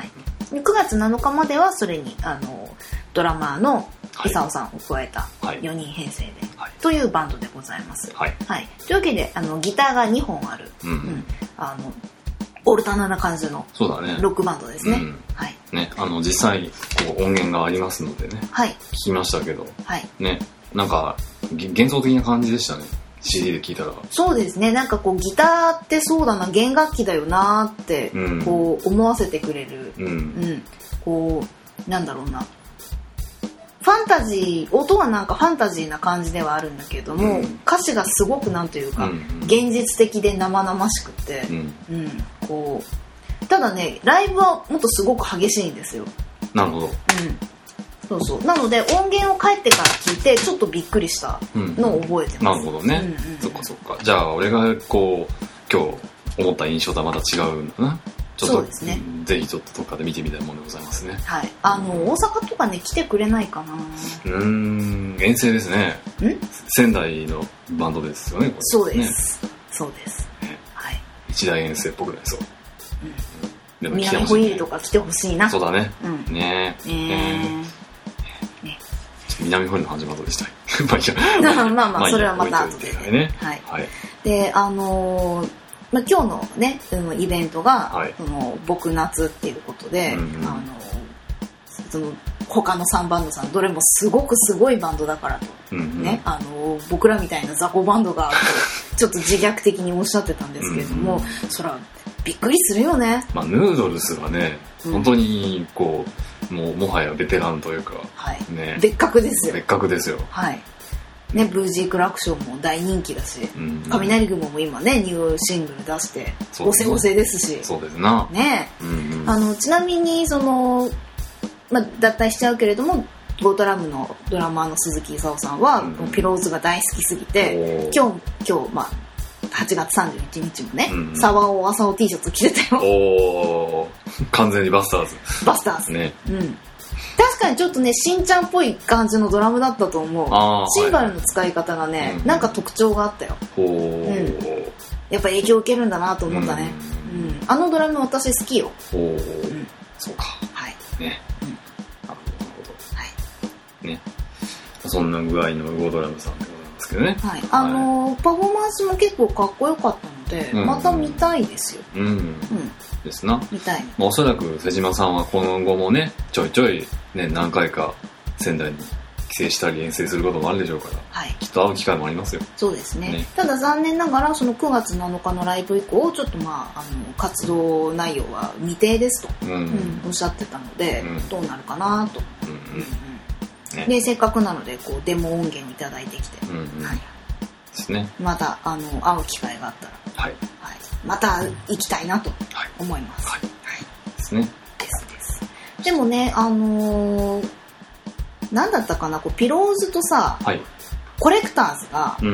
S2: くがつなのかまではそれにあのドラマーの功さんを加えたよにん編成で、はい、というバンドでございます、はいはい、というわけであのギターがにほんある、うんうん、あのオルタナな感じのロックバンドですね。うん、はい。
S1: ね、あの実際こう音源がありますのでね。はい。聞きましたけど。はい。ね、なんか幻想的な感じでしたね。シーディー で聞いたら。
S2: そうですね。なんかこうギターってそうだな、弦楽器だよなってこう思わせてくれる。うん。うん。こうなんだろうな。ファンタジー、音はなんかファンタジーな感じではあるんだけれども、うん、歌詞がすごくなんというか、うんうん、現実的で生々しくて、うんうん、こうただねライブはもっとすごく激しいんですよ。
S1: なるほど、うん、
S2: そうそうなので音源を帰ってから聞いてちょっとびっくりしたのを覚えてます、
S1: うん、なるほどね、うんうんうん、そっかそっか。じゃあ俺がこう今日思った印象とはまた違うんだな。ちょっとそうですね、ぜひちょっとどっかで見てみたいものでございますね。
S2: はい、あの大阪とかね来てくれないかな。
S1: うーん、遠征ですね。ん？仙台のバンドですよね。これ
S2: そうです、ね、そうです、ね、はい。
S1: 一大遠征っぽくなりそう。
S2: うん、でも南ホイールとか来てほしいな。
S1: そうだね。うん、ねえ。えー、ねね南ホイールの話はどうでしたい？まあいや。
S2: まあまあまあそれはまた後でね。はい。はい。であのー。まあ、今日のねそのイベントが、はい、その僕夏っていうことで、うんうん、あのその他のさんバンドさんどれもすごくすごいバンドだからと、うんうん、ね、あの僕らみたいな雑魚バンドがちょっと自虐的におっしゃってたんですけれども、うんうん、そらびっくりするよね。
S1: まあ、ヌードルスはね、うん、本当にこうもうもはやベテランというか、はい
S2: ね、別格ですよ。
S1: 別格ですよ。
S2: はいね、ブージークラクションも大人気だし、うん、雷雲も今ねニューシングル出してゴセゴセですし、
S1: そうですな、
S2: ね、うんうん、あのちなみにその、まあ、脱退しちゃうけれどもゴートラムのドラマーの鈴木功さんは、うん、ピローズが大好きすぎて今日今日まあはちがつさんじゅういちにちもね、うんうん、サワオアサオ T シャツ着てたよ。
S1: おー、完全にバスターズ
S2: バスターズね、うん、確かにちょっとねしんちゃんっぽい感じのドラムだったと思う。シンバルの使い方がね、はい、なんか特徴があったよ、うん、やっぱ影響を受けるんだなと思ったね、うんうん、あのドラム私好きよ。お、うん、
S1: そうか、はいね、うん、なるほど、はい、ね、そんな具合のゴードラムさんでございますけどね、はい、
S2: あのーはい、パフォーマンスも結構かっこよかったので、うん、また見たいですよ、うんうん、
S1: ですな。
S2: 見たい、
S1: まあ、おそらく瀬島さんは今後もねちょいちょい、ね、何回か仙台に帰省したり遠征することもあるでしょうから、はい、きっと会う機会もありますよ。
S2: そうですね、ね、ただ残念ながらそのくがつなのかのライブ以降ちょっとまあ、あの活動内容は未定ですと、うんうん、おっしゃってたので、うん、どうなるかなと、うんうんうんね、でせっかくなのでこうデモ音源をいただいてきて、うんうん、はい、ですね、またあの会う機会があったら、はいはい、また行きたいなと思います、はいはいはい、ですね。ですです。でもねあのー、なんだったかなこうピローズとさ、はい、コレクターズが、うん、あ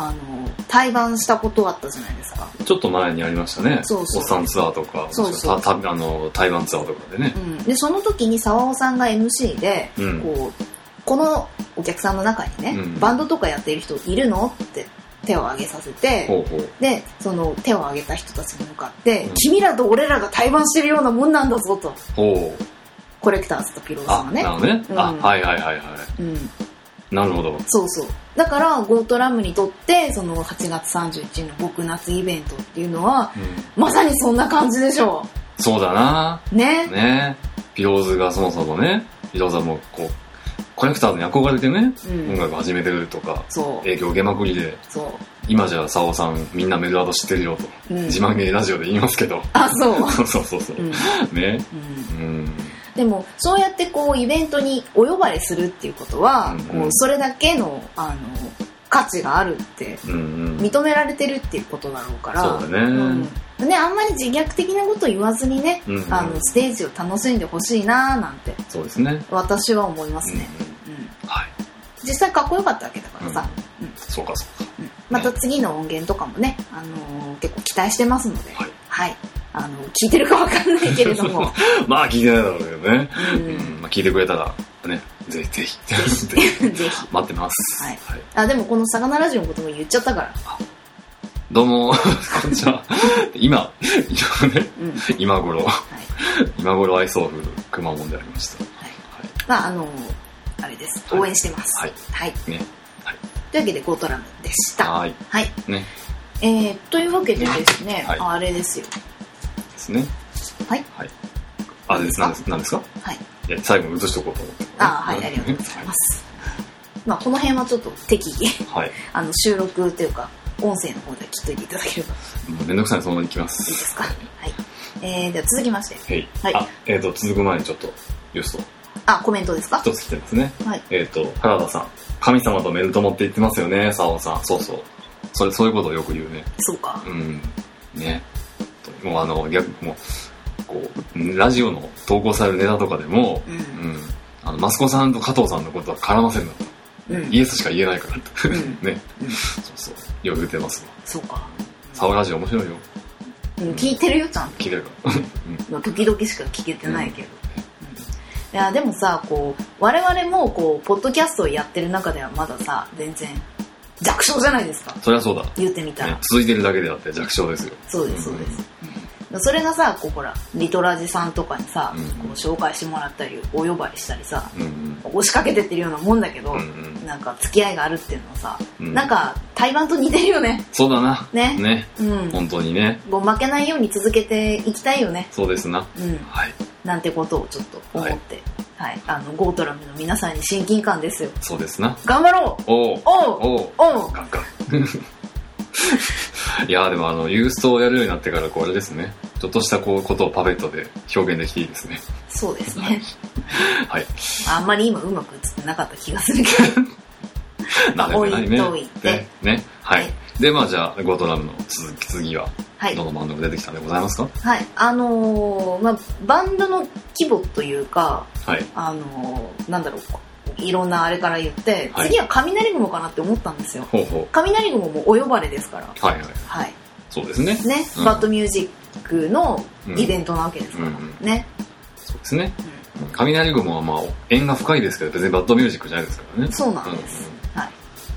S2: あの対バンしたことあったじゃないですか。
S1: ちょっと前にありましたね。
S2: そうそう、
S1: おっさんツアーとか、そうそう、たたあの対バンツアーとかでね、うん、
S2: でその時に沢尾さんが エムシー で、うん、こうこのお客さんの中にね、うん、バンドとかやっている人いるのって手を挙げさせて、ほうほう、でその手を挙げた人たちに向かって、うん、君らと俺らが対バンしてるようなもんなんだぞと、ほう、コレクターズとピローさんがね、
S1: なるほどね、うん、あ、はいはいはいはい、うん、なるほど。
S2: そうそう、だからゴートラムにとってそのはちがつさんじゅういちにちの極夏イベントっていうのは、うん、まさにそんな感じでしょ
S1: う。そうだな
S2: ね、
S1: ね、ピローズがそもそもね、ピローズはもうこうコレクターズに憧れてね、うん、音楽始めてるとか、影響受けまくりで、そう、今じゃ沢尾さんみんなメルアド知ってるよと、うん、自慢げにラジオで言いますけど、
S2: あ、そう
S1: そうそうそうそう、うん、ね、うん、うん、
S2: でもそうやってこうイベントにお呼ばれするっていうことは、うんうん、こうそれだけのあの価値があるって認められてるっていうことだろうから、
S1: そうだね、
S2: うん、ね、あんまり自虐的なこと言わずにね、うんうん、あのステージを楽しんでほしいななんて、
S1: そうですね、
S2: 私は思いますね、うんうん、はい、実際かっこよかったわけだからさ、
S1: うんうん、そうかそうか、
S2: うん、また次の音源とかもね、あのー、結構期待してますので、はい、はい、あの聞いてるかわかんないけれども
S1: まあ聞いてないだろうけどね、うん、うん、まあ、聞いてくれたらね、ぜひぜひぜひ待ってます、はいはい、
S2: あ、でもこのサガナラジオのことも言っちゃったから、
S1: どうもこんにちは今今ね、うん、今頃、はい、今頃アイソーフくまモンでありました、はいはい、
S2: まああのあれです、応援してます、はい、はい、ね、はい、というわけでゴートラムでした。はい、はい、ね、えー、というわけでですね、はい、あれですよ
S1: ですね、
S2: はい、
S1: はい、あれです、何です、何ですか、はい、いや最後に移しとこうと思って、
S2: あ、はい、ありがとうございます、まあこの辺はちょっと適宜、はい、あの収録というか音声の方で切っといていただければ、
S1: もうめんどくさいのそのままいきます。
S2: いいですか、はい、えー、では続きまして、
S1: はい、はい、あ、えーと続く前にちょっとユースト、
S2: あ、コメントですか、
S1: 一つ来てますね、はい、えーと原田さん、神様とメルトモって言ってますよね、沢尾さん、そうそう、それそういうことをよく言うね、
S2: そうか、うん、
S1: ね、もうあの逆もうこうラジオの投稿されるネタとかでも、うんうん、あのマスコさんと加藤さんのことは絡ませるんだと、うん、イエスしか言えないからと、うん、ね、うん、そうそう、よく言ってますわ。
S2: そうか、
S1: 沢ラジオ面白いよ、
S2: うん、聞いてるよ、ちゃんと
S1: 聞いてるから、
S2: うん、時々しか聞けてないけど、うん、いやでもさ、こう我々もこうポッドキャストをやってる中ではまださ全然弱小じゃないですか。
S1: そりゃそうだ、
S2: 言ってみたら、
S1: ね、続いてるだけであって弱小ですよ。
S2: そうですそうです、うん、それがさ、こうほらリトラジさんとかにさ、うん、こう紹介してもらったりお呼ばれしたりさ、うんうん、押しかけてってるようなもんだけど、うんうん、なんか付き合いがあるっていうのはさ、うん、なんか対バンと似てるよね。
S1: そうだな、
S2: ね
S1: ね、うん、本当にね、
S2: もう負けないように続けていきたいよね。
S1: そうですな、
S2: うん、はい、なんてことをちょっと思って、はいはい、あのゴートラムの皆さんに親近感ですよ。
S1: そうですな、
S2: 頑張ろう。
S1: おう
S2: おうおうおう、
S1: ガンガンいやでもあのユーストをやるようになってからこれですね、ちょっとしたこうことをパペットで表現できていいですね。
S2: そうですね
S1: はい、
S2: あんまり今うまく映ってなかった気がするけどまあ置いといて
S1: ね, ね、はい、はい、でまあじゃあゴートラムの続き次はどのバンドが出てきたんでございますか。
S2: はい、あのー、まあバンドの規模というか、はい、あのー、なんだろうか、いろんなあれから言って、はい、次は雷雲かなって思ったんですよ。ほうほう、雷雲もお呼ばれですから、
S1: はいはいはい、そうですね、
S2: ね、うん、バッドミュージックのイベントなわけですから、うんうんうん、ね、
S1: そうですね、うん、雷雲はまあ縁が深いですけど別にバッドミュージックじゃないですからね。
S2: そうなんです、うん、はい、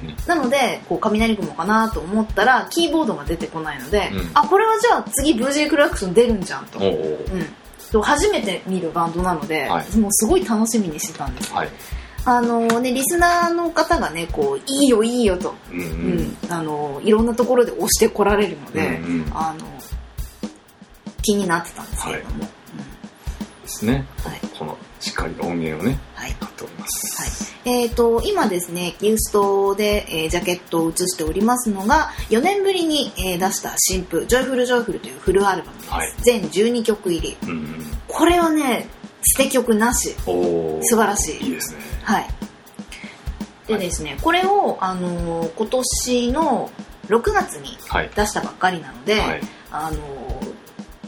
S2: ね、なのでこう雷雲かなと思ったらキーボードが出てこないので、うん、あ、これはじゃあ次ブージークラクション出るんじゃんと、おうおう、うん、初めて見るバンドなので、はい、もうすごい楽しみにしてたんです、はい、あのね、リスナーの方がね、こういいよいいよと、うんうんうん、あのいろんなところで押してこられるので、うんうん、あの気になってたんですけれども、はい、うん、
S1: ですね、はい、このしっかり音源をね、はい、買っております、
S2: はい、えーと今ですねユーストで、えー、ジャケットを写しておりますのがよねんぶりに、えー、出した新譜ジョイフルジョイフルというフルアルバムです、はい、全じゅうにきょく入り、うんうん、これはね捨て曲なし、素晴らしい、
S1: いいですね、
S2: はい、でですね、はい、これを、あのー、今年のろくがつに出したばっかりなので、はい、あのー、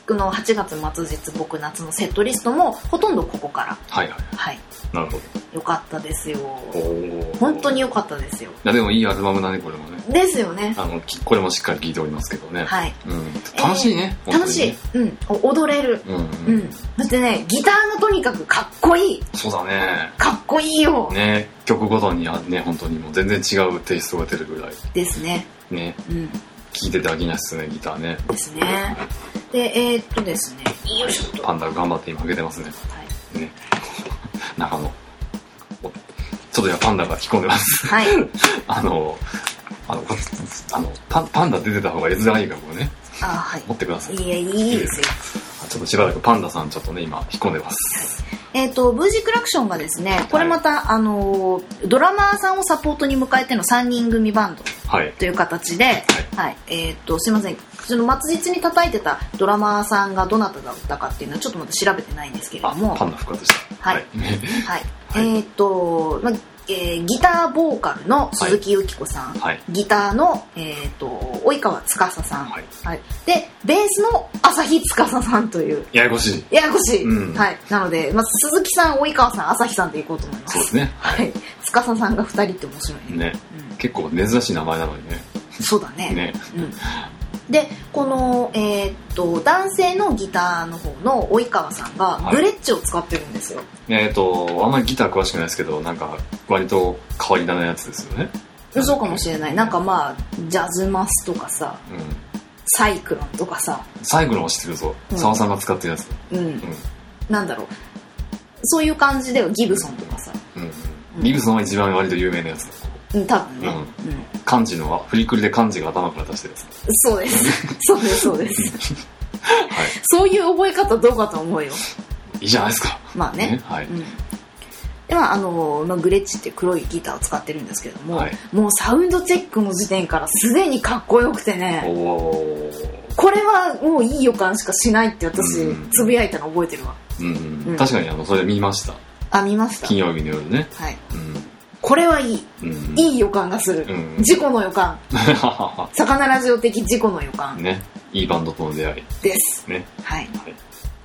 S2: クのはちがつ末日僕夏のセットリストもほとんどここから。
S1: はいはい。
S2: はい。
S1: なるほど。
S2: よかったですよ。本当によかったですよ。
S1: いやでもいいアルバムだねこれもね。
S2: ですよね。
S1: あのこれもしっかり聴いておりますけどね。
S2: はい。
S1: うん、楽しいね。
S2: えー、楽しい。うん。踊れる。うん、うんうん。だってねギターがとにかくかっこいい。
S1: そうだね。
S2: かっこいいよ。ね
S1: 曲ごとにはね本当にもう全然違うテイストが出るぐらい。
S2: ですね。
S1: ね。うん。聴いてて飽きないっすねギターね。
S2: ですね。でえー、っとですね。よいしょと。
S1: パンダ頑張って今上げてますね。はい。ね。中野。ちょっと今パンダが引っ込んでます。はい。あの、あの、あのパン、パンダ出てた方が絵面がいいからこれね。
S2: あはい。
S1: 持ってください。
S2: いや、いいですよ。
S1: ちょっとしばらくパンダさんちょっとね、今引っ込んでます。
S2: はい、えっ、ー、と、ブージクラクションがですね、これまた、はい、あの、ドラマーさんをサポートに迎えてのさんにん組バンドという形で、はい。はい、えっ、ー、と、すいません。その末日に叩いてたドラマーさんがどなただったかっていうのはちょっとまだ調べてないんですけれども。
S1: パンダ復活した。
S2: はい。はい。はい、えっ、ー、と、まあ、えー、ギターボーカルの鈴木由紀子さん、はい、ギターの、えー、と及川司さん、はいはい、でベースの朝日司さんという
S1: ややこしい
S2: ややこしい、うんはい、なので、まあ、鈴木さん及川さん朝日さんでいこうと思います。
S1: そうですね、
S2: はい、司さんがふたりって面白い ね, ね、
S1: うん、結構珍しい名前なのにね。
S2: そうだね
S1: ね、
S2: うんでこの、えー、っと男性のギターの方の及川さんがグレッチを使ってるんですよ、はい、
S1: えー、っとあんまりギター詳しくないですけどなんか割と変わり種なやつですよね。
S2: そうかもしれない。なんかまあジャズマスとかさ、うん、サイクロンとかさ。
S1: サイクロンは知ってるぞ、澤、うん、さんが使ってるやつ、
S2: うん、うん、なんだろうそういう感じでギブソンとかさ、
S1: うんうん、ギブソンは一番割と有名なやつだ。
S2: うん、多分ね、うんうん、
S1: 漢字のフリクリで漢字が頭から出してるやつ。
S2: そうですそうですそうです、はい、そういう覚え方どうかと思うよ。
S1: いいじゃないですか。
S2: まあね、ね、はい、うん、ではあの、まあ、グレッチって黒いギターを使ってるんですけども、はい、もうサウンドチェックの時点からすでにかっこよくてね、おこれはもういい予感しかしないって私、うん、つぶやいたの覚えてるわ、
S1: うんうん、確かにあのそれ見ました。
S2: あ見ました。
S1: 金曜日の夜ね、
S2: はい、うんこれはいい、うん、いい予感がする、うん、事故の予感魚ラジオ的事故の予感
S1: ね。いいバンドとの出会い
S2: です
S1: ね。
S2: はい、はい、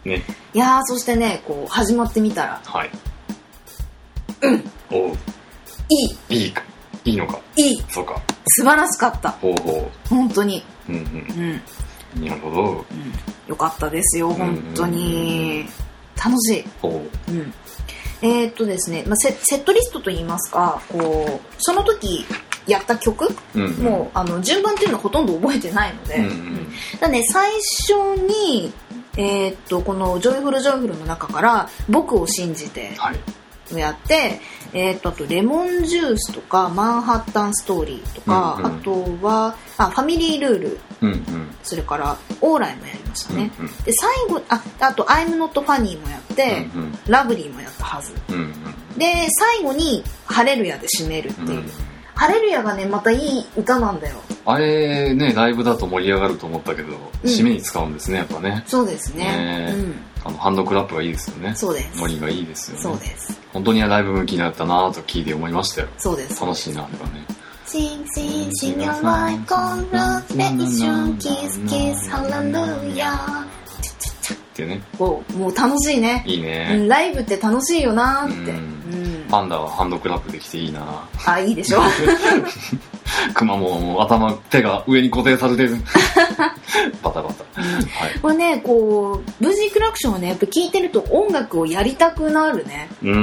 S1: ね。
S2: いやーそしてねこう始まってみたら
S1: はい
S2: うん
S1: おう
S2: いい
S1: いいかいいのか
S2: いい
S1: そうか
S2: 素晴らしかった。
S1: ほうほ
S2: う本当に
S1: うんうん、うん、なるほど、うん、
S2: よかったですよ本当に楽しい。
S1: ほう
S2: うんえーっとですねまあ、セ, セットリストといいますかこうその時やった曲、うんうん、もうあの順番っていうのはほとんど覚えてないので、うんうん、だね最初に、えーっとこの「ジョイフルジョイフル」の中から「僕を信じて」をやって、はいえー、とあとレモンジュースとかマンハッタンストーリーとか、うんうん、あとはあファミリールール、うんうん、それからオーライもやりましたね、うんうん、で最後 あ, あと I'm Not Funny もやって、うんうん、ラブリーもやったはず、うんうん、で最後にハレルヤで締めるっていう、うん、ハレルヤがねまたいい歌なんだよ。
S1: あれねライブだと盛り上がると思ったけど、うん、締めに使うんですねやっぱね。
S2: そうですね、うん
S1: あのハンドクラップがいいですよね。
S2: そうです。
S1: ノリがいいですよね。
S2: そうです。
S1: 本当にライブ向きになったなと聞いて思いましたよ。
S2: そうです。
S1: 楽しいなあれはね。
S2: Sing sing sing your life congratulation kiss kiss hallelujah
S1: ってね。
S2: こうもう楽しいね。
S1: いいね、
S2: うん。ライブって楽しいよなって。うん
S1: うん、パンダはハンドクラップできていいな。
S2: あいいでしょ。
S1: クマももう頭手が上に固定されてる。バタバタ、
S2: うんはい、これねこうブージークラクションをねやっぱ聞いてると音楽をやりたくなるね。
S1: うん、うん、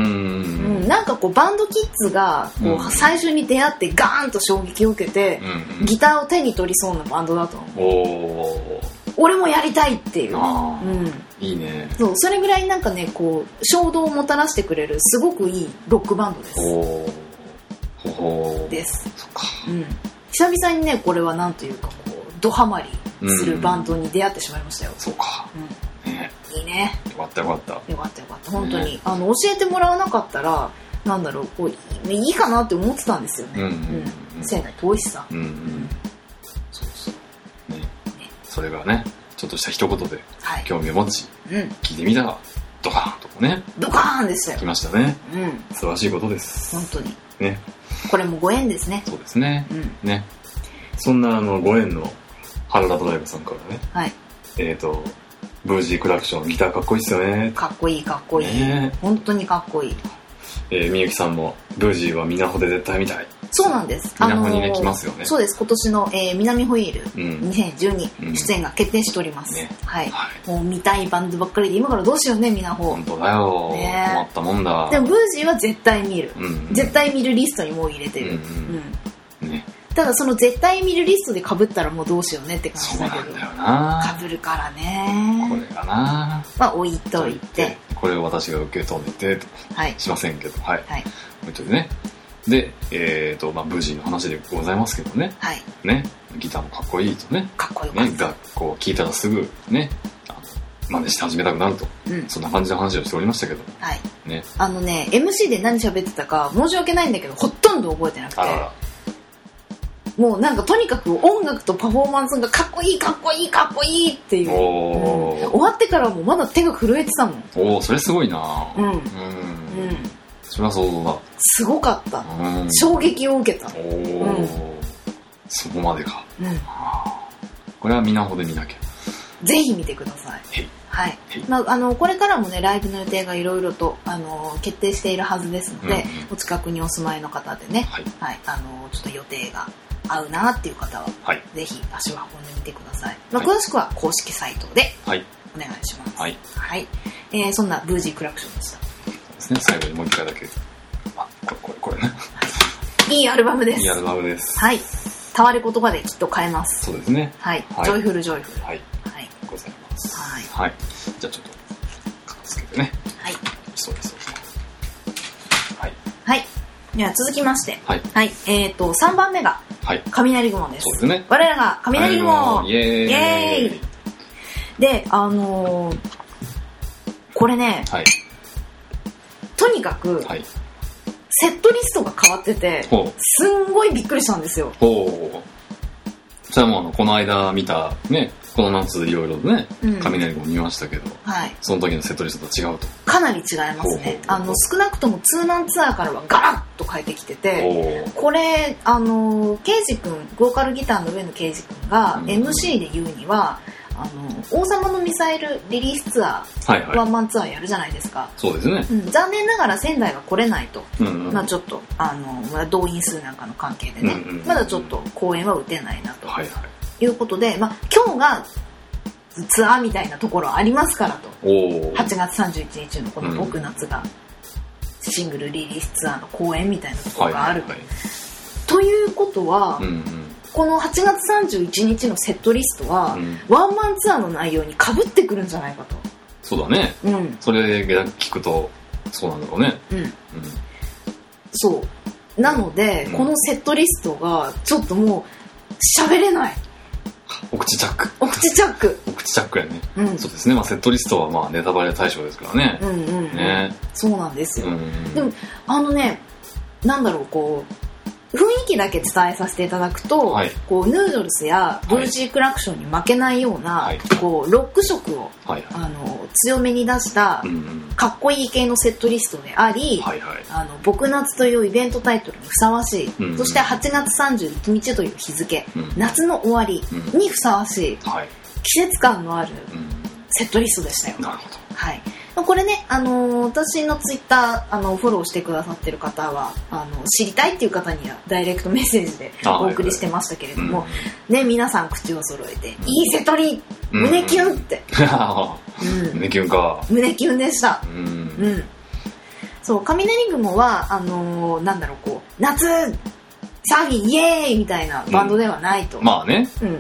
S2: なんかこうバンドキッズがこう、うん、最初に出会ってガーンと衝撃を受けて、うんうん、ギターを手に取りそうなバンドだと思う。お俺もやりたいっていう。
S1: あ、うん、いいね。
S2: そうそれぐらいなんかねこう衝動をもたらしてくれるすごくいいロックバンドです。
S1: おほほ
S2: です。
S1: そっか、
S2: うん、久々にねこれはなんというかこうドハマりするバンドに出会ってしまいましたよ。
S1: うん、そうか、
S2: うんね、いいね。
S1: よかったよかった
S2: よかったよかった本当に、ね、あの教えてもらわなかったらなんだろうこういいかなって思ってたんですよね。うんうんうん、仙台遠いしさ、うんうんうん、
S1: そうそうね、ねそれがねちょっとした一言で興味を持ち、はいうん、聞いてみたらドカーンとこね
S2: ドカーンでしたよ。
S1: 来ましたね、
S2: うん、
S1: 素晴らしいことです。
S2: 本当に
S1: ね
S2: これもご縁ですね。
S1: そうですね、うん、ねそんなあのご縁の原田ドライブさんからね、
S2: はい、
S1: えっ、ー、とブージークラクションギターかっこいいっすよね。
S2: かっこいいかっこいい、ね、本当にかっこいい。
S1: えー、みゆきさんもブージーはみなほで絶対見たい。
S2: そうなんです。
S1: みなほにね、来ますよね。
S2: そうです。今年の、えー、南ホイールにせんじゅうに、うん、出演が決定しております、ね、はい、はい。もう見たいバンドばっかりで今からどうしようね、みなほ。
S1: 本当だよ、ね、困ったもんだ。
S2: でもブージーは絶対見る、うん、絶対見るリストにもう入れてる、うんうんね、ただその絶対見るリストで被ったらもうどうしようねって感じだけど。そうなんだよな。被るからね。
S1: これがな、
S2: まあ置いといて、
S1: これを私が受け止めてと、はい、しませんけど、はい、はい、ということでね。で、えーとまあ、ブージーの話でございますけどね、はい、ね、ギターもかっこいいとね、
S2: かっこよかった、
S1: ね、学校聴いたらすぐね、あの真似して始めたくなると、うん、そんな感じの話をしておりましたけど、
S2: はいね、あのね エムシー で何喋ってたか申し訳ないんだけどほとんど覚えてなくて、あもうなんかとにかく音楽とパフォーマンスがかっこいいかっこいいかっこいいっていう、お、うん、終わってからもまだ手が震えてたもん。
S1: おお、それすごいな。うん、うん、うん、それはそうだ。
S2: すごかった、うん、衝撃を受けた。おお、うん、
S1: そこまでか、うん、これはみなほで見なきゃ。
S2: ぜひ見てください。はい、まあ、あのこれからもねライブの予定がいろいろとあの決定しているはずですので、うんうん、お近くにお住まいの方でね、はいはい、あのちょっと予定が合うなっていう方は、はい、ぜひ足を運んでみてください。まあ、詳しくは公式サイトでお願いします。はい、はい、えー、そんなブージークラクションでした。
S1: そうですね、最後にもう一回だけ、あ、これこれこれね、
S2: はい、いいアルバムです。
S1: いいアルバムです。
S2: はい、たわれ言葉できっと変えます。
S1: そうですね、
S2: はい、はい、ジョイフルジョイフル、
S1: はい、はい、ございます。はい、はい、じゃあちょっと片付けてね。はい、そうですそうです。はい、
S2: はい、では続きまして、はい、はい、えっ、ー、とさんばんめがはい、雷雲です。
S1: そうですね。
S2: 我らが雷雲、
S1: イエーイ、イエーイ。
S2: で、あのー、これね、はい、とにかく、はい、セットリストが変わってて、すんごいびっくりしたんですよ。ほ
S1: う。それはもうあのこの間見たね、この夏いろいろね、うん、雷雲見ましたけど、はい、その時のセットリストと違うと。
S2: かなり違いますね。あの少なくともツーマンツアーからはガラッと変えてきてて、これあのケイジ君、ボーカルギターの上野ケイジ君が エムシー で言うには、あの王様のミサイルリリースツアー、はいはい、ワンマンツアーやるじゃないですか。
S1: そうですね、
S2: うん、残念ながら仙台が来れないと、うんうん、まあ、ちょっとあの、まあ、動員数なんかの関係でね、うんうん、まだちょっと公演は打てないなと、はいはい、いうことで、まあ、今日がツアーみたいなところありますからと、はちがつさんじゅういちにちのこの僕夏がシングルリリースツアーの公演みたいなところがあると、はいはいはい、ということは、うんうん、このはちがつさんじゅういちにちのセットリストは、うん、ワンマンツアーの内容に被ってくるんじゃないかと。
S1: そうだね、うん、それで聞くとそうなんだろうね、うんうん、
S2: そうなので、うん、このセットリストがちょっともう喋れない。
S1: お口チャック。
S2: お口チャック。
S1: お口チャックやね。うん、そうですね。まあセットリストはまあネタバレ対象ですからね。うんうんうん、ね。
S2: そうなんですよ。うんうん、でもあのね、なんだろうこう。雰囲気だけ伝えさせていただくと、はい、こうヌードルスやブージークラクションに負けないような、はい、こうロック色を、はいはい、あの強めに出した、うんうん、かっこいい系のセットリストであり、はいはい、あの僕夏というイベントタイトルにふさわしい、うんうん、そしてはちがつさんじゅういちにちという日付、うん、夏の終わりにふさわしい、うんはい、季節感のあるセットリストでしたよ。
S1: なるほど。
S2: はい、これね、あのー、私のツイッターあのフォローしてくださってる方はあの知りたいっていう方にはダイレクトメッセージでお送りしてましたけれども、はいはい、ね、皆さん口を揃えて、うん、いいセトリ胸キュンって、
S1: うん、胸キュンか。
S2: 胸キュンでした、うんうん、そう雷雲はあのー、なんだろうこう夏騒ぎイエーイみたいなバンドではないと、
S1: うん、まあね、
S2: うんうん、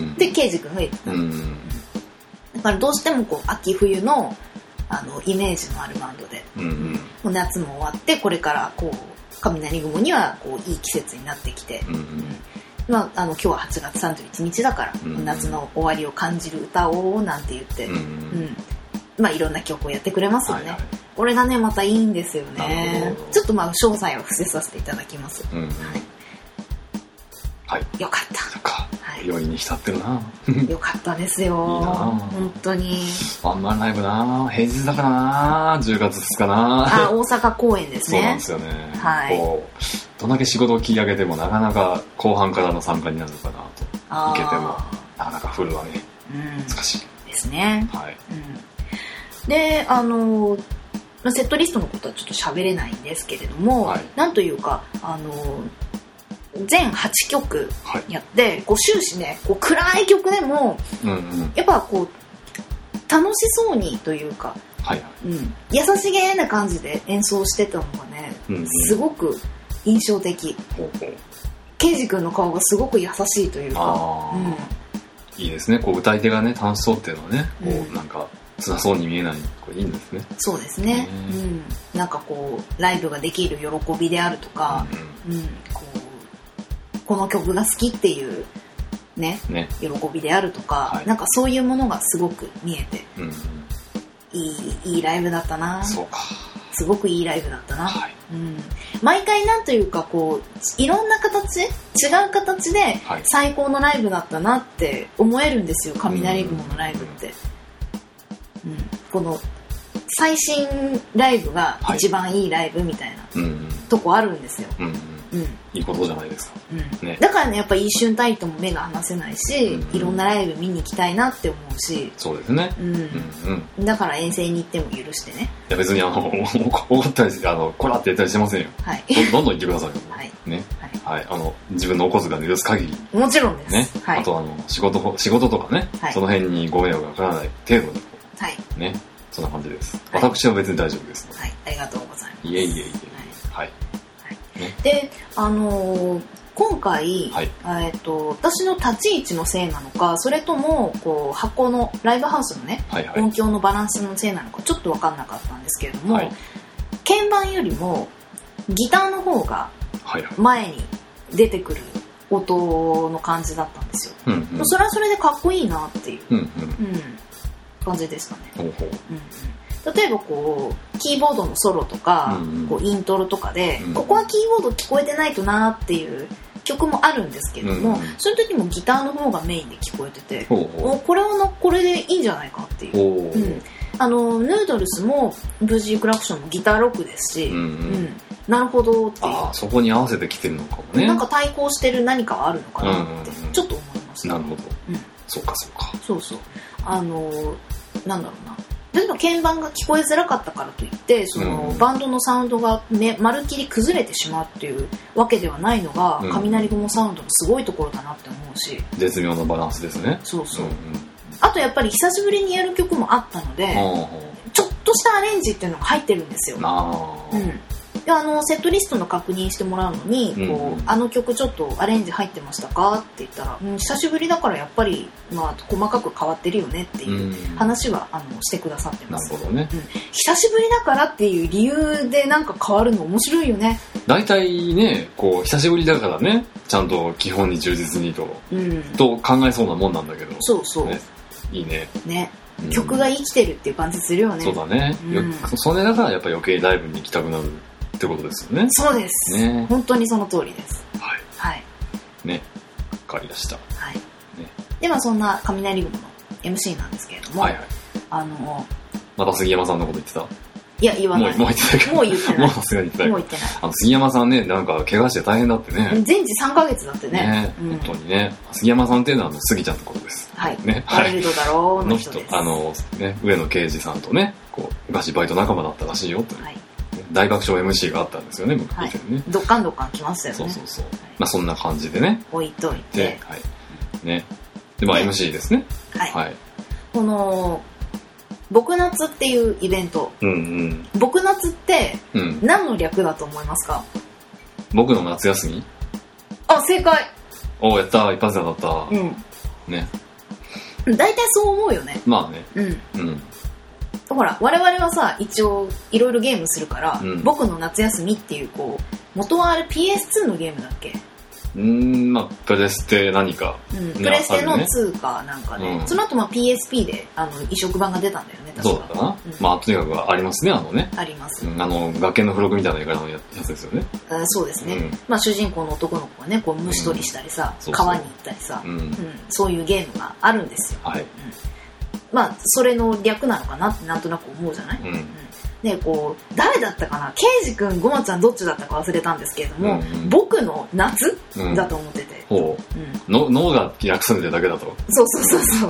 S2: でケイジ君が言ってた、うん、だからどうしてもこう秋冬のあのイメージのあるバンドで、うんうん、もう夏も終わってこれからこう雷雲にはこういい季節になってきて、うんうんうんまあ、あの今日ははちがつさんじゅういちにちだから、うんうん、夏の終わりを感じる歌をなんて言って、うんうんうんまあ、いろんな曲をやってくれますよね、はいはい、これがねまたいいんですよね。ちょっとまあ詳細を伏せさせていただきます、うんうんはい
S1: はい、
S2: よかった。
S1: はい、余韻に浸ってるな。
S2: よかったですよ。いいな本当に。
S1: ワンマンライブな。平日だからな。じゅうがつつつかな。
S2: あ、大阪公演ですね。
S1: そうなんですよね。はい。こうどんだけ仕事を切り上げてもなかなか後半からの参加になるのかなと。いけてもなかなかフルはね、うん、難しい。で
S2: ですね。
S1: はい。
S2: うん、で、あのセットリストのことはちょっと喋れないんですけれども、はい、なんというかあの全はちきょくやって、はい、こう終始ねこう暗い曲でも、うんうん、やっぱこう楽しそうにというか、はいうん、優しげな感じで演奏してたのがね、うんうん、すごく印象的。ほうほうケイジ君の顔がすごく優しいというか、うん、
S1: いいですね。こう歌い手がね楽しそうっていうのはね、こう、うん、なんか辛そうに見えないこれいいんですね。
S2: そうですね、うん、なんかこうライブができる喜びであるとか、うんうん、こうこの曲が好きっていうね、ね喜びであるとか、はい、なんかそういうものがすごく見えて、うんうん、いい、いいライブだったな。
S1: そうか。
S2: すごくいいライブだったな、はいうん、毎回なんというかこういろんな形違う形で最高のライブだったなって思えるんですよ、雷雲のライブって、うんうん、この最新ライブが一番いいライブみたいな、はい、とこあるんですよ、うんうん
S1: うん、いいことじゃないですか、
S2: うんね、だからねやっぱ一瞬たりとも目が離せないし、うんうん、いろんなライブ見に行きたいなって思うし。
S1: そうですね、うんうん
S2: うん、だから遠征に行っても許してね。
S1: いや別にあの怒ったりしてあのこらって言ったりしてませんよ、はい、ど, どんどん言ってくださいよ、はいねはいはい、あの自分のお小遣いの許す限り
S2: もちろんです、
S1: ねはい、あとあの仕事仕事とかね、はい、その辺にご迷惑がかからない程度に、はい、ねそんな感じです、はい、私は別に大丈夫です、
S2: はい、ありがとうございます。
S1: いえいえいえ、はい、
S2: はいね、であのー、今回、はいえー、と私の立ち位置のせいなのかそれともこう箱のライブハウスのね、はいはい、音響のバランスのせいなのかちょっと分かんなかったんですけれども、はい、鍵盤よりもギターの方が前に出てくる音の感じだったんですよ、うんうん、それはそれでかっこいいなっていう、うんうんうん、感じでしたね、ほうほう、うんうん、例えばこうキーボードのソロとか、うんうん、こうイントロとかで、うん、ここはキーボード聞こえてないとなっていう曲もあるんですけれども、うんうん、そういう時もギターの方がメインで聞こえてて、ほうほうこれはこれでいいんじゃないかっていう、うん、あのヌードルスもブージークラクションもギターロックですし、うんうんうん、なるほどっていう。
S1: あそこに合わせてきてるのかもね。
S2: なんか対抗してる何かはあるのかなってちょっと思いました、
S1: うんうんうん、なるほど、うん、そうかそうか
S2: そうそうあのなんだろうな例えば鍵盤が聞こえづらかったからといってその、うん、バンドのサウンドが、ね、まるっきり崩れてしまうっていうわけではないのが、うん、雷雲サウンドのすごいところだなって思うし
S1: 絶妙なバランスですね。
S2: そうそう、うんうん、あとやっぱり久しぶりにやる曲もあったので、うん、ちょっとしたアレンジっていうのが入ってるんですよ。あ、うんであのセットリストの確認してもらうのにこう、うん、あの曲ちょっとアレンジ入ってましたかって言ったら、うん、久しぶりだからやっぱり、まあ、細かく変わってるよねっていう話は、うん、あのしてくださってます。
S1: なるほどね、うん、
S2: 久しぶりだからっていう理由でなんか変わるの面白いよね。
S1: 大体ねこう久しぶりだからねちゃんと基本に忠実にと、うん、と考えそうなもんなんだけど
S2: そうそう、
S1: ね、いいね
S2: ねうん、曲が生きてるっていう感じするよね。
S1: そうだね、うん、それだからやっぱ余計ライブに行きたくなるってことですよね。
S2: そうです、ね、本当にその通りです。
S1: はい、はい、ね分かりました、
S2: はいね、ではそんな雷雲の エムシー なんですけれども、はいはい、あの
S1: また杉山さんのこと言ってた。
S2: いや言わない。
S1: もう言ってたけど
S2: もう言ってない
S1: もうさすがに言ってない。
S2: もう言ってない。
S1: あの杉山さんねなんか怪我して大変だってね。
S2: 全治さんかげつだってね。ね、
S1: うん、本当にね杉山さんっていうのはあの杉ちゃんのことです。
S2: はいねワイルドだろうの人です。
S1: あのね上野啓二さんとねこう昔バイト仲間だったらしいよという、はい、大爆笑 エムシー があったんですよね、
S2: はい、ねドッカンドッカン来ましたよね。
S1: そうそうそう、はい、まあそんな感じでね
S2: 置いといて、
S1: はいねでまあ エムシー ですね。
S2: はい、はい、この僕夏っていうイベント、うんうん、僕夏って何の略だと思いますか？
S1: 僕の夏休み。
S2: あ正解。
S1: おやった一発で当たった、うんね、
S2: 大体そう思うよね。
S1: まあね、
S2: うん、うん、ほら我々はさ一応いろいろゲームするから、うん、僕の夏休みっていうこう元はあれ ピーエスツー のゲームだっけ？
S1: うーんまあプレステ何か、
S2: うん、プレステのツーかなんかで、ねうん、その後まあ ピーエスピー であの移植版が出たんだよね。
S1: そうだったな、うん、まあとにかくありますねあのね
S2: あります、
S1: うん、あの崖の付録みたいな映画のやつですよね。
S2: あそうですね、うん、まあ主人公の男の子がねこう虫取りしたりさ、うん、川に行ったりさ、うんうん、そういうゲームがあるんですよ、はい、うん、まあそれの略なのかなってなんとなく思うじゃない、うんうんでこう誰だったかなケイジ君ごまちゃんどっちだったか忘れたんですけれども、うんうん、僕の夏、うん、だと思ってて、
S1: ほう、うん、の脳が訳されてるだけだと
S2: そうそうそうそう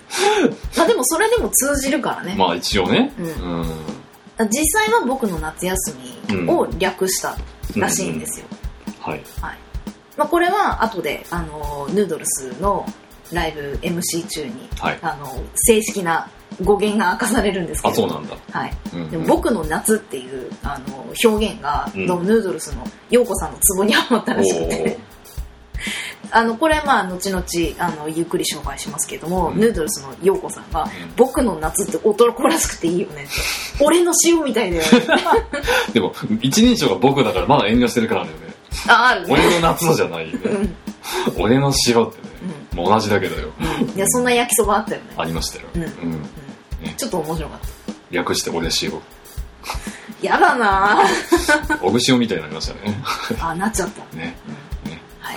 S2: まあでもそれでも通じるからね。
S1: まあ一応ね、
S2: うんうん、実際は僕の夏休みを略したらしいんですよ、
S1: うんうん、はい、
S2: はい、まあ、これは後であのヌードルスのライブ エムシー 中に、はい、あの正式な語源が明かされるんですけど、
S1: あ、そうなんだ、
S2: はい、うんうん、でも僕の夏っていうあの表現が、うん、ヌードルスの陽子さんのツボにハマったらしくてあのこれはまあ後々あのゆっくり紹介しますけども、うん、ヌードルスの陽子さんが、うん、僕の夏って男らしくていいよねって俺の塩みたいだよね
S1: でも一人称が僕だからまだ遠慮してるからだよね。
S2: あ、あるね。
S1: 俺の夏のじゃないよね、うん、俺の塩ってね、うん、もう同じだけどよ、
S2: うん、いやそんな焼きそばあったよね。
S1: ありましたよ、うんうん、
S2: ね、ちょっと面白かった。
S1: 略して俺塩
S2: やだな
S1: おぐしおみたいになりましたね
S2: あ、なっちゃった
S1: ね、
S2: うん、ね、はい、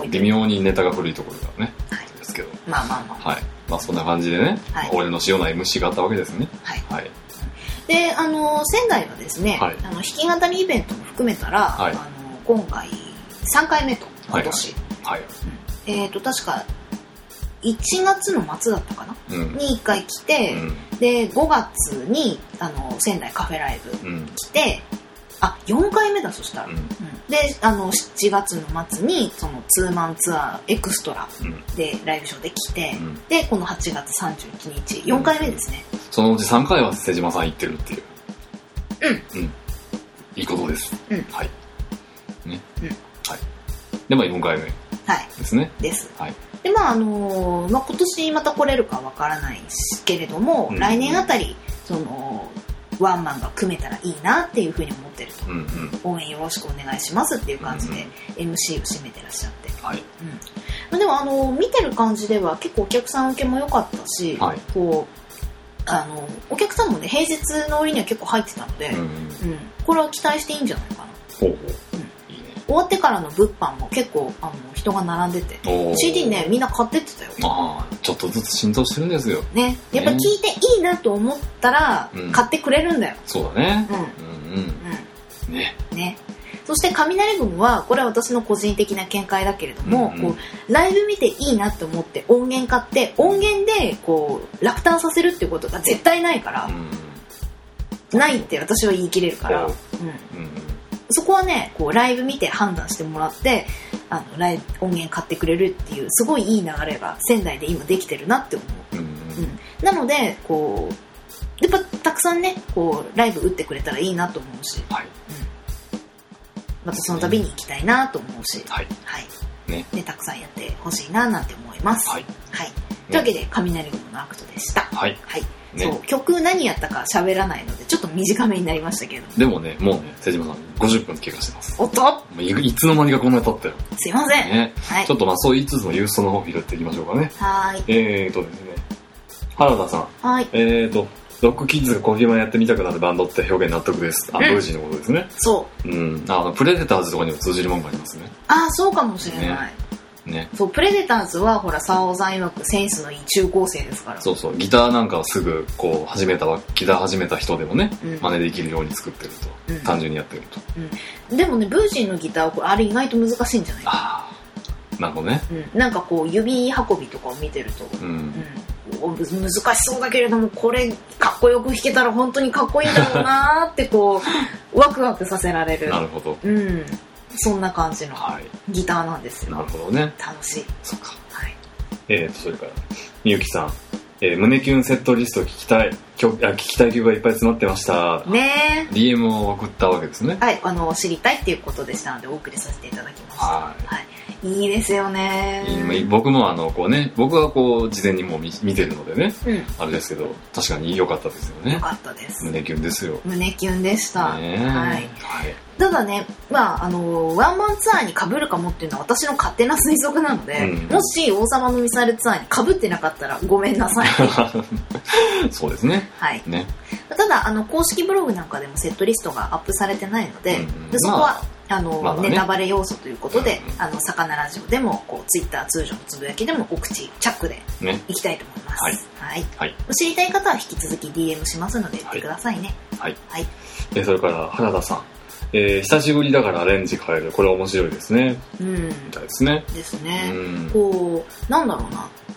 S1: 微妙にネタが古いところがね、はい、ですけど、
S2: まあまあまあ、
S1: はい、まあそんな感じでね、はい、俺の塩な エムシー があったわけですね。
S2: はい、はい、で、あの仙台はですね、はい、あの弾き語りイベントも含めたら、はい、あの今回さんかいめと、今年、はいはい、うん、えっ、ー、と確かいちがつの末だったかな、うん、にいっかい来て、うん、でごがつにあの仙台カフェライブ来て、うん、あよんかいめだ、そしたら、うんうん、であのしちがつの末にそのツーマンツアーエクストラでライブショーで来て、うん、でこのはちがつさんじゅういちにちよんかいめですね、
S1: うん、そのうちさんかいは瀬島さん行ってるっていう、うん、うん、いいことです、うん、はいね、うん、はい、でまあよんかいめですね、はい、
S2: です、
S1: はい、
S2: でまああのーまあ、今年また来れるかわからないけれども、うん、来年あたりそのワンマンが組めたらいいなっていうふうに思ってると、うんうん、応援よろしくお願いしますっていう感じで エムシー を締めてらっしゃって、はい、うん、でもあの見てる感じでは結構お客さん受けも良かったし、はい、こうあのお客さんもね平日の折には結構入ってたので、うんうんうん、これは期待していいんじゃないかな。ほうほう、うん、いいね。終わってからの物販も結構あの人が並んでて シーディー ねみんな買ってってたよ。
S1: ああ、ちょっとずつ浸透してるんですよ
S2: ね。やっぱ聞いていいなと思ったら、うん、買ってくれるんだよ。
S1: そうだね、うんうんうんうん、
S2: ねね。そして雷雲はこれは私の個人的な見解だけれども、うんうん、こうライブ見ていいなと思って音源買って音源でこう落胆させるっていうことが絶対ないから、うん、ないって私は言い切れるから、うんうん、そこはねこうライブ見て判断してもらってあのライブ音源買ってくれるっていうすごいいい流れが仙台で今できてるなって思う、うんうんうん、なのでこうやっぱたくさんねこうライブ打ってくれたらいいなと思うし、はい、うん、またその度に行きたいなと思うし、はいはい、ね、でたくさんやってほしいななんて思います、はいはい、というわけで雷雲のアクトでした。はい、はい、ね、そう曲何やったか喋らないのでちょっと短めになりましたけど、
S1: でもねもうね瀬島さんごじゅっぷん経過してます。
S2: おっと
S1: い, いつの間にかこんなに経ったよ。
S2: すいません、
S1: ね、はい、ちょっとまあそう言いつつもユーストの方拾っていきましょうかね。はい、えーとですね原田さん、はい、えーとロックキッズがコーヒーマンやってみたくなるバンドって表現納得です。あ、ブージーのことですね。そう、うん、あのプレデターズとかにも通じるものがありますね。
S2: あ、そうかもしれない、ねね、そうプレデターズはほら沢尾さん曰くセンスのいい中高生ですから。
S1: そうそう、ギターなんかをすぐこう始めたギター始めた人でもね、うん、真似できるように作ってると、うん、単純にやってると、
S2: うん、でもねブージーのギターはあれ意外と難しいんじゃないかな。あ、
S1: なるほどね、
S2: うん、なんかこう指運びとかを見てると、うんうん、難しそうだけれどもこれかっこよく弾けたら本当にかっこいいんだろうなってこうワクワクさせられる。
S1: なるほど、
S2: うん、そんな感じのギターなんですよ。
S1: なるほどね。
S2: 楽しい。
S1: そうか。はい。えーとそれからみゆきさん、えー、胸キュンセットリスト聞きたい曲、あ、聞きたい曲がいっぱい詰まってました。ね。ディーエム を送ったわけですね。
S2: はい、あの知りたいっていうことでしたのでお送りさせていただきました。はい。はい。いいですよね。
S1: 僕もあのこうね、僕はこう事前にもう 見, 見てるのでね、うん、あれですけど確かに良かったですよね。
S2: 良かったです。
S1: 胸キュンですよ。
S2: 胸キュンでした。ね、はい。はい。ただね、まああのワンマンツアーに被るかもっていうのは私の勝手な推測なので、うん、もし王様のミサイルツアーに被ってなかったらごめんなさい。
S1: そうですね。はい。ね。
S2: ただあの公式ブログなんかでもセットリストがアップされてないので、うん、でそこは、まああのまね、ネタバレ要素ということで、うん、あの魚ラジオでもこうツイッター通常のつぶやきでもお口チャックでいきたいと思います、ね、はいはいはい、知りたい方は引き続き ディーエム しますので言ってくださいね。はい、はいはい、
S1: えそれから原田さん、えー、久しぶりだからアレンジ変える、これ面白いですね。うんみたいですね。
S2: ですね、うん、こうなんだろうな、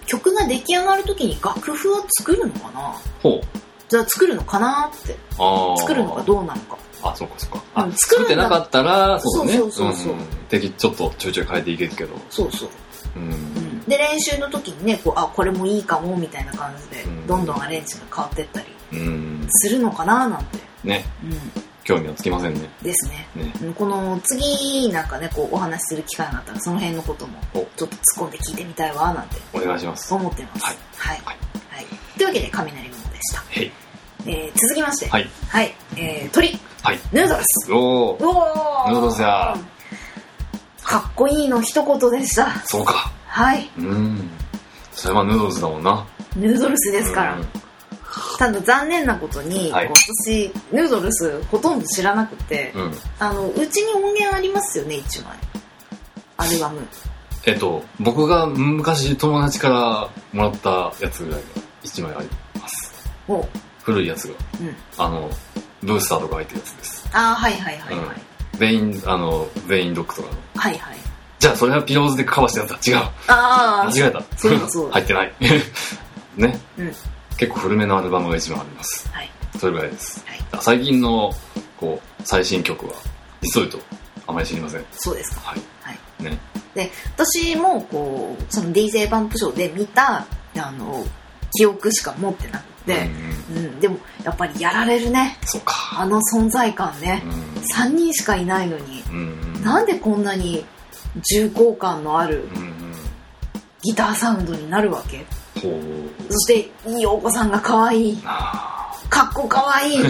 S2: 曲が出来上がる時に楽譜を作るのかな。
S1: ほう。
S2: じゃあ作るのかなって。あ作るのかどうなのか。
S1: あ、そうかそうか。あ、うん、作ってなかったら、そうだね。
S2: そうそうそうそう。うん、
S1: 敵ちょっとちょいちょい変えていけるけど。
S2: そうそう。うん、で練習の時にねこうあこれもいいかもみたいな感じで、うん、どんどんアレンジが変わってったりするのかななんて、
S1: ね、うん、興味はつきませんね。
S2: ですね。ねこの次なんかねこうお話しする機会があったらその辺のこともちょっと突っ込んで聞いてみたいわなんて
S1: お願いします
S2: 思ってます。はいはいはい、はい、というわけで雷雲でした。はい、えー、続きましてはい、はいえー、鳥、はい、ヌードルス。
S1: おーおーヌードルスや
S2: かっこいいの一言でした。
S1: そうか。
S2: はい。
S1: うん。それはヌードルスだもんな。
S2: ヌードルスですから。うん、ただ残念なことに、はい、私ヌードルスほとんど知らなくて、うん、あのうちに音源ありますよね一枚。アルバム。
S1: えっと僕が昔友達からもらったやつぐらいが一枚あります。お。古いやつが。うん。あのブースターとか入ってるやつです。
S2: ああはいはいはいはい。うん
S1: ベイン、あの、ベインドックとかの。
S2: はいはい。
S1: じゃあ、それはピローズでカバーしてやった。違う。ああ。間違えた。
S2: そうだそうだ。
S1: 入ってない。ね。うん。結構古めのアルバムが一番あります。はい。それぐらいです。はい。最近の、こう、最新曲は、実を言うと、あまり知りません。
S2: そうですか。
S1: はい。はい。ね。
S2: で、私も、こう、その ディージェー バンプショーで見た、あの、記憶しか持ってなくて、うんうんうん、でもやっぱりやられるね。
S1: そうか。
S2: あの存在感ね、うん、さんにんしかいないのに、うんうん、なんでこんなに重厚感のあるギターサウンドになるわけ、うんうん、そしていいお子さんが可愛い、かっこ可愛いい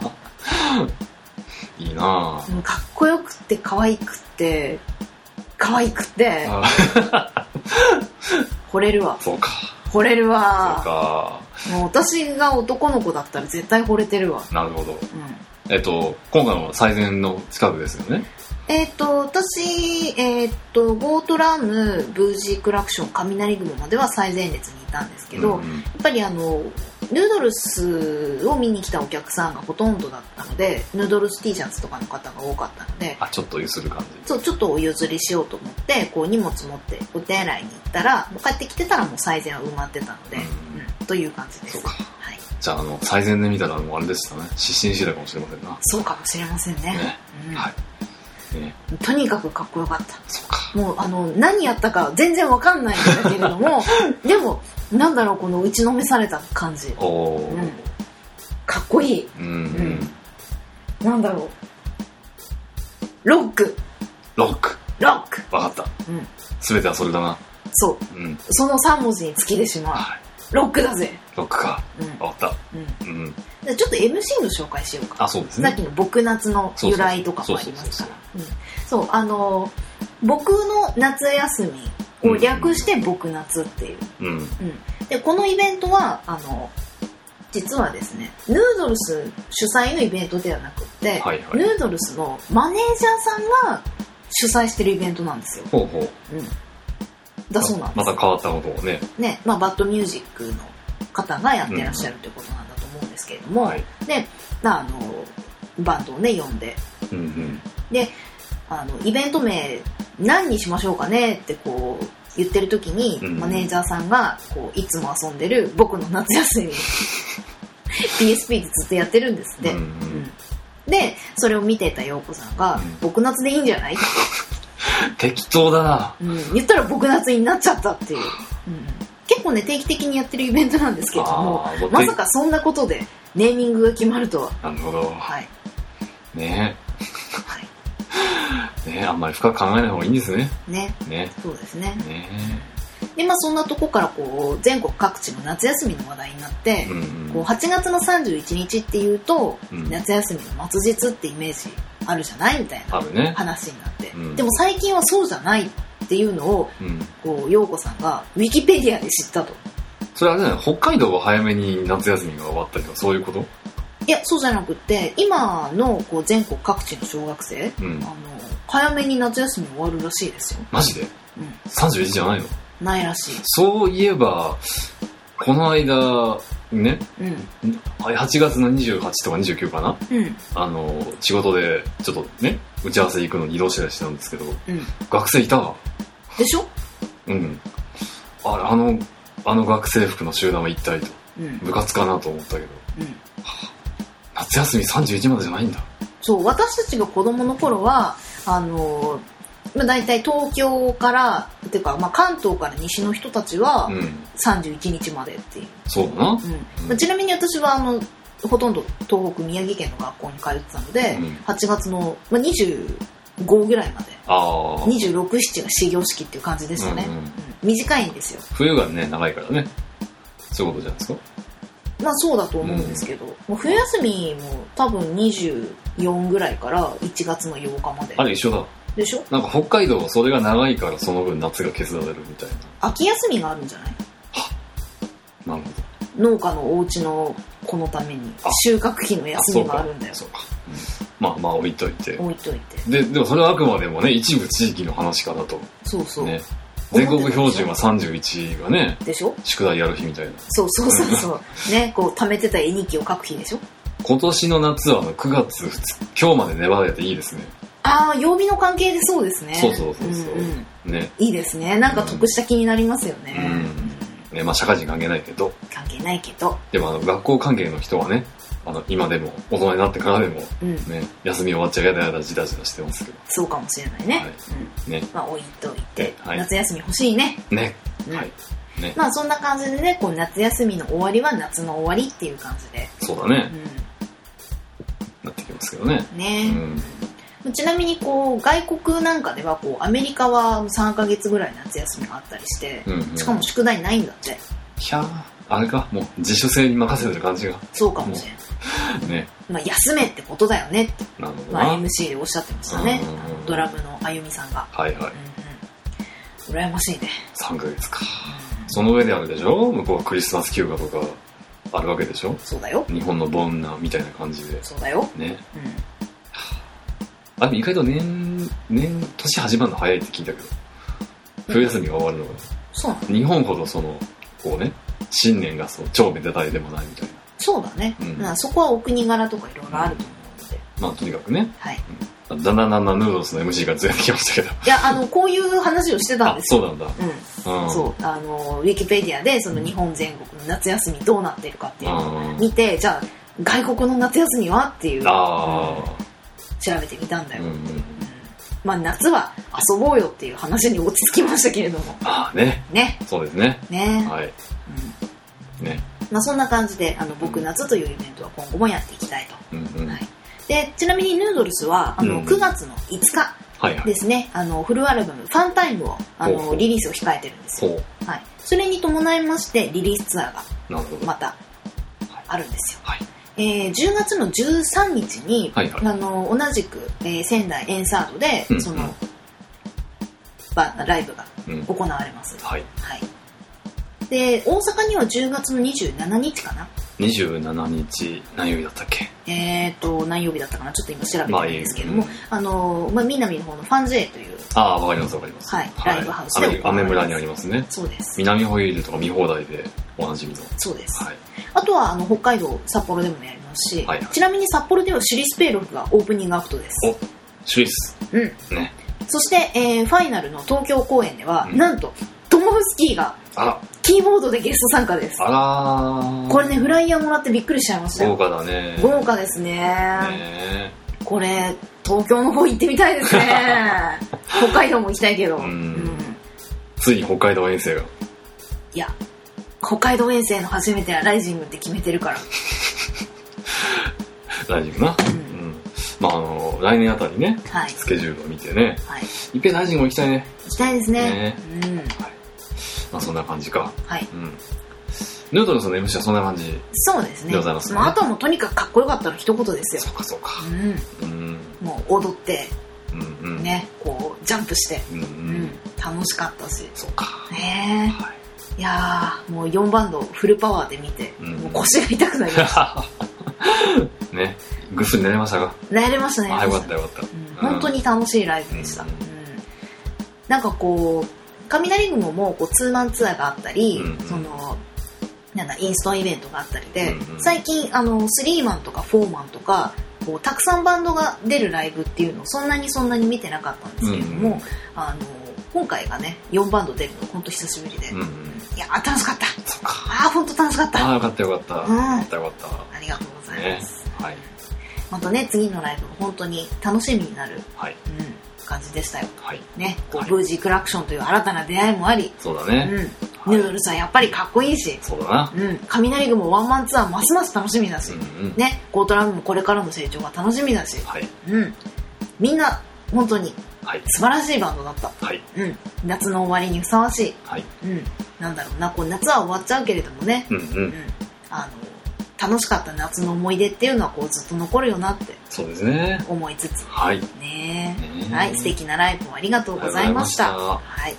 S1: いな
S2: ぁ、かっこよくって可愛くって可愛くって惚れるわ。
S1: そうか。
S2: 惚れるわ。そうか。もう私が男の子だったら絶対惚れてるわ。
S1: なるほど。うん、えっと今回の最前の近くですよね。
S2: えっと私えっとゴートラムブージークラクション雷雲までは最前列にいたんですけど、うんうん、やっぱりあのヌードルスを見に来たお客さんがほとんどだったので、ヌードルス T シャツとかの方が多かったので、
S1: あちょっと譲る感じ。
S2: そうちょっとお譲りしようと思ってこう荷物持ってお手洗いに行ったらもう帰ってきてたらもう最前は埋まってたので、うんうん、という感じです。
S1: そうか。はい。じゃああの最前で見たらもうあれでしたね。失神してたかもしれませんな。
S2: そうかもしれませんね。ね、うん、はい。ね、とにかくかっこよかった。
S1: そうか。
S2: もうあの何やったか全然わかんないんだけれどもでもなんだろうこの打ちのめされた感じ、お、うん、かっこいい、うんうん、なんだろうロック
S1: ロック
S2: ロック
S1: わかった、うん、全てはそれだな。
S2: そう、うん、そのさん文字に尽きてしまう、はい、ロックだぜ。
S1: ロックか、うん、わかった、うんうん、
S2: ちょっと エムシー の紹介しようか。
S1: あ、そうですね。
S2: さっきの僕夏の由来とかもありますから。そうあの僕の夏休みを略して僕夏っていう、うんうん、でこのイベントはあの実はですねヌードルス主催のイベントではなくって、はいはい、ヌードルスのマネージャーさんが主催してるイベントなんですよ。
S1: ほうほう、うん、
S2: だそうなんです。
S1: また変わったことをね
S2: ね、まあ、バッドミュージックの方がやってらっしゃるということなんだと思うんですけれども、うんはい、であのバンドをね呼んで、うんうん、であのイベント名何にしましょうかねってこう言ってる時に、うん、マネージャーさんがこういつも遊んでる僕の夏休みピーエスピー でずっとやってるんですって、うんうん、でそれを見てた陽子さんが、うん、僕夏でいいんじゃない
S1: 適当だな、
S2: うん、言ったら僕夏になっちゃったっていう、うん、結構ね定期的にやってるイベントなんですけどもまさかそんなことでネーミングが決まるとは。
S1: なるほど、はい、ねえ、はいね、あんまり深く考えない方がいいんですね。
S2: ね。ね。そうですね。ね。で、まあそんなとこからこう全国各地の夏休みの話題になって、うんうん、こうはちがつのさんじゅういちにちっていうと、うん、夏休みの末日ってイメージあるじゃないみたいな話になって、ねうん、でも最近はそうじゃないっていうのを、うん、こう陽子さんがウィキペディアで知ったと。
S1: それあれだよね、北海道は早めに夏休みが終わったりとかそういうこと？
S2: いやそうじゃなくって今のこう全国各地の小学生、うん、あの早めに夏休み終わるらしいですよ。
S1: マジで？うん、さんじゅういちじゃないの？
S2: ないらしい。
S1: そういえばこの間ね、うん、はちがつのにじゅうはちとかにじゅうくかな、うん、あの仕事でちょっとね打ち合わせ行くのに移動したりしたんですけど、うん、学生いたわ。
S2: でしょ？
S1: うん。ああのあの学生服の集団は一体と、うん、部活かなと思ったけど、うんはあ、夏休みさんじゅういちまでじゃないんだ。
S2: そう私たちが子供の頃はあのまあ、大体東京からっていうか、まあ、関東から西の人たちはさんじゅういちにちまでっていう、
S1: うん、そうだな、うん
S2: まあ、ちなみに私はあのほとんど東北宮城県の学校に通ってたので、うん、はちがつの、まあ、にじゅうごぐらいまであにじゅうろく、しちが始業式っていう感じですよね、うんうんうん、短いんですよ。
S1: 冬がね長いからねそういうことじゃないですか。
S2: まあそうだと思うんですけど、うん、もう冬休みも多分にじゅうよんぐらいからいちがつのようかまで。
S1: あれ一緒だ
S2: でしょ。
S1: なんか北海道はそれが長いからその分夏が削られるみたいな。
S2: 秋休みがあるんじゃない。
S1: はなるほ
S2: ど。農家のお家の子のために収穫期の休みがあるんだよ。
S1: そうか。そうか、うん、まあまあ置いといて。
S2: 置いといて。
S1: ででもそれはあくまでもね一部地域の話かなと。
S2: そうそう。
S1: ね。全国標準はさんじゅういちがね。
S2: でしょ。
S1: 宿題やる日みたいな。
S2: そうそうそうそうねこう貯めてた絵日記を書く日でしょ。
S1: 今年の夏はくがつふつか今日まで粘れていいですね。
S2: ああ曜日の関係でそうですね。
S1: そうそうそうそう、
S2: うんうん、ねいいですね。なんか得した気になりますよね、
S1: うんねまあ、社会人関係ないけど
S2: 関係ないけど
S1: でもあの学校関係の人はねあの今でも大人になってからでも、うんね、休み終わっちゃやだやだじだじだしてますけど
S2: そうかもしれないね、はいうんねまあ、置いといて、はい、夏休み欲しいね
S1: ね、
S2: うん
S1: はいね
S2: まあそんな感じでねこう夏休みの終わりは夏の終わりっていう感じで
S1: そうだね、うん、なってきますけどね
S2: ね、うん、ちなみにこう外国なんかではこうアメリカはさんかげつぐらい夏休みがあったりして、うんうん、しかも宿題ないんだって。い
S1: やあれかもう自主性に任せてる感じが
S2: そうかもしれないねまあ休めってことだよねって
S1: なるほど、
S2: まあ、エムシー でおっしゃってましたねドラムのあゆみさんが
S1: はいはい、うん
S2: うん、羨ましいね
S1: さんかげつか、うん、その上であるでしょ向こうはクリスマス休暇とかあるわけでしょ。
S2: そうだよ。
S1: 日本のボンナみたいな感じで
S2: そうだよ
S1: ね、うん、あれ意外と年年年始まるの早いって聞いたけど冬休みが終わるのが
S2: そうなの。
S1: 日本ほどそのこうね新年がそう超めでたいでもないみたいな。
S2: そうだね、うん、そこはお国柄とかいろいろあると思うので、
S1: うん、まあとにかくね、
S2: はい
S1: うん、だんだんだんだんヌードルスの エムシー がずれてきましたけど
S2: いやあのこういう話をしてたんですよ。
S1: あそうなんだ、
S2: うんうん、そうあのウィキペディアでその日本全国の夏休みどうなってるかっていうのを見て、うん、じゃあ外国の夏休みはっていう、あ、うん、調べてみたんだよ、うんうん、まあ夏は遊ぼうよっていう話に落ち着きましたけれども
S1: ああね
S2: ね
S1: そうですね
S2: ね
S1: はい、うん、ね
S2: まあ、そんな感じであの僕夏というイベントは今後もやっていきたいと、うんうんはい、でちなみにヌードルスはあの、うん、くがつのいつかですね、はいはい、あのフルアルバム「ファンタイムを」あのほうほうリリースを控えてるんですよ、はい、それに伴いましてリリースツアーがまたあるんですよ、はいえー、じゅうがつのじゅうさんにちに、はいはい、あの同じく、えー、仙台エンサードで、うんうん、そのライブが行われます、うんはいはいで大阪にはじゅうがつのにじゅうしちにちかな。
S1: にじゅうしちにち何曜日だったっけ。
S2: えっと何曜日だったかなちょっと今調べてるんですけども、まあ、あのまあ南の方のファン J という
S1: ああわかりますわかります、
S2: はい、ライブハウスで
S1: アメ村にありますね。
S2: そうです。
S1: 南ホイールとか見放題でおなじみの。
S2: そうです、はい、あとはあの北海道札幌でもやりますし、はいはい、ちなみに札幌ではシュリスペイロフがオープニングアクトです。
S1: おシュリス
S2: うんね。そして、えー、ファイナルの東京公演では、うん、なんとトモフスキーがキーボードでゲスト参加です。
S1: あら
S2: これねフライヤーもらってびっくりしちゃいましたよ。
S1: 豪華だね。
S2: 豪華ですね。ねこれ東京の方行ってみたいですね北海道も行きたいけど、うんうん、
S1: ついに北海道遠征が
S2: いや北海道遠征の初めてはライジングって決めてるから
S1: ライジングな、うんうんまあ、あの来年あたりね、はい、スケジュールを見てね、はい、いっぺんライジングも行きたいね。
S2: 行きたいですね、ねうんはい
S1: まあ、そんな感じか。
S2: はい、
S1: うん、ヌードルスの エムシー はそんな感じ
S2: そうですね。
S1: でございますね。
S2: まあ、あとはもうとにかくかっこよかったら一言ですよ。
S1: そうかそうか、
S2: うんうん、もう踊って、うんうん、ねこうジャンプして、うんうんうん、楽しかったし
S1: そうか
S2: ね、はい、いやもうよんバンドフルパワーで見て、うん、もう腰が痛くなりました
S1: ねぐっすり寝れましたか。
S2: 寝れましたね。
S1: あよかったよかった、
S2: うん、本当に楽しいライブでした、うんうん、なんかこう雷雲もこうツーマンツアーがあったり、うんうん、そのなんだインストイベントがあったりで、うんうん、最近あのスリーマンとかフォーマンとかこうたくさんバンドが出るライブっていうのをそんなにそんなに見てなかったんですけれども、うんうん、あの今回がねよんバンド出るの本当久しぶりで、うんうん、いや楽しかった。
S1: そっか。
S2: ああ本当楽しかった。
S1: ああよかったよかった、うん、よかったよかった。
S2: ありがとうございます、
S1: ね、はい。
S2: またね次のライブも本当に楽しみになる、
S1: はい、
S2: うん、感じでしたよ、
S1: はい、
S2: ね、こう、はい、ブージークラクションという新たな出会いもあり、
S1: そうだね、
S2: うん、はい、ヌードルさんやっぱりかっこいいし、
S1: そうだな、
S2: うん、雷雲ワンマンツアーますます楽しみだし、うんうん、ね、ゴートラムもこれからの成長が楽しみだし、
S1: はい、
S2: うん、みんな本当に素晴らしいバンドだった、
S1: はい、
S2: うん、夏の終わりにふさわしい、
S1: はい、
S2: うん、なんだろうな、こう夏は終わっちゃうけれどもね、
S1: うんうんうん、
S2: あの楽しかった夏の思い出っていうのはこうずっと残るよなって
S1: そうですね
S2: 思いつつ、
S1: はい、
S2: ねえ、はい、素敵なライブもありがとうございました。はい、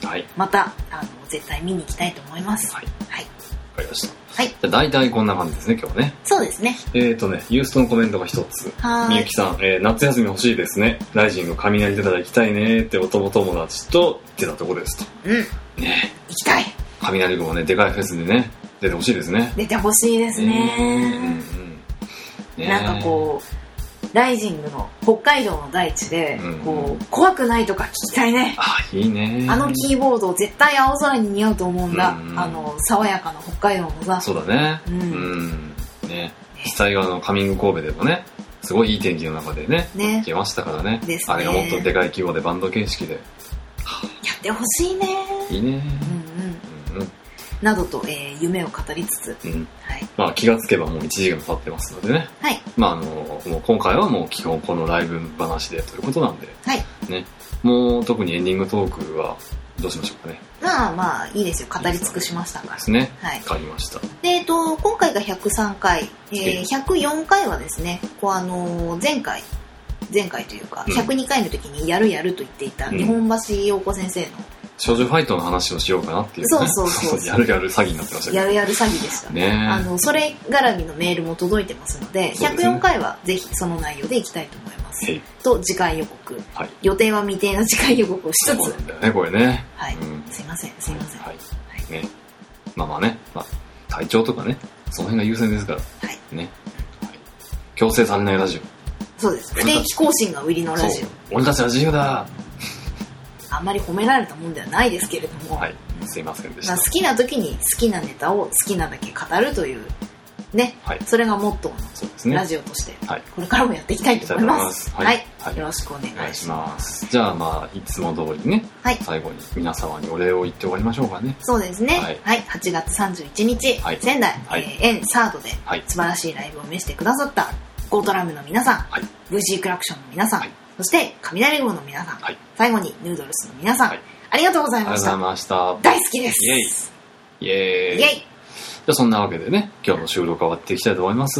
S2: はい、またあの絶対見に行きたいと思います。はい、はい、
S1: わかりました。
S2: はい、
S1: じゃあ大体こんな感じですね今日はね。
S2: そうですね。
S1: えーとねユーストのコメントが一つ。みゆきさん、えー、夏休み欲しいですね。ライジング雷出たら行きたいねってお友達と言ってたところですと。
S2: うん。
S1: ね。
S2: 行きたい。
S1: 雷雲ねでかいフェスでね出てほしいですね。
S2: 出てほしいですね。うんうんね、なんかこうライジングの北海道の大地で、うん、こう怖くないとか聞きたいね。
S1: あ、いいね。
S2: あのキーボード絶対青空に似合うと思うんだ。うんうん、あの爽やかな北海道のさ。
S1: そうだね。うん。うん、ね。実際はあのカミング神戸でもね、すごいいい天気の中でね、ね行けましたからね。ですね。あれがもっとでかい規模でバンド形式で。や
S2: ってほしいね。
S1: いいね。
S2: うんうん。うんうんなどと、えー、夢を語りつつ、
S1: うんはいまあ、気がつけばもういちじかん経ってますのでね、
S2: はい
S1: まあ、あのもう今回はもう基本このライブ話でということなんで、
S2: はい
S1: ね、もう特にエンディングトークはどうしましょうかね。
S2: まあまあいいですよ、語り尽くしましたから
S1: ですね、
S2: はい、
S1: 分かりました。で、
S2: えー、と今回がひゃくさんかい、えー、ひゃくよんかいはですねこう、あのー、前回前回というか、うん、ひゃくにかいの時にやるやると言っていた日本橋陽子先生の、うん
S1: 少女ファイトの話をしようかなっていう、ね、
S2: そうそうそう
S1: やるやる詐欺になってましたけど
S2: やるやる詐欺でした
S1: ね。
S2: あのそれ絡みのメールも届いてますの で, で、ね、ひゃくよんかいはぜひその内容でいきたいと思います、と次回予告、はい、予定は未定の次回予告をしつつ
S1: そうなんだよねこれね、
S2: はい、うん、すいませんすいません、
S1: はいはいね、まあまあね、まあ、体調とかねその辺が優先ですから、
S2: はい
S1: ねはい、強制されないラジオ
S2: そうです不定期更新が売りのラジ
S1: オ俺たちは自由だ
S2: あんまり褒められたもんではないですけれども、
S1: はい、すいませんでした。
S2: 好きな時に好きなネタを好きなだけ語るというね、はい、それがモットーのラジオとして、はい、これからもやっていきたいと思います。はい、はい、よろしくお願いします。
S1: じゃあまあいつも通りね、はい、最後に皆様にお礼を言って終わりましょうかね。
S2: そうですね。はい、はい、はちがつさんじゅういちにち、はい、仙台、はいえー、エンサードで素晴らしいライブを見せてくださったゴートラムの皆さん、はい、ブージークラクションの皆さん。はいそして雷雲の皆さん、はい、最後にヌードルスの皆さん、はい、ありがとうございました。
S1: ありがとうございました。
S2: 大好きです。
S1: イエイイエイ。
S2: イエイ。
S1: じゃあそんなわけでね、今日の収録終わっていきたいと思います。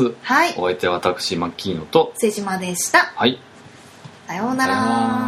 S2: はい。
S1: お相手は私マッキーノと
S2: 瀬島でした。
S1: はい。
S2: さようなら。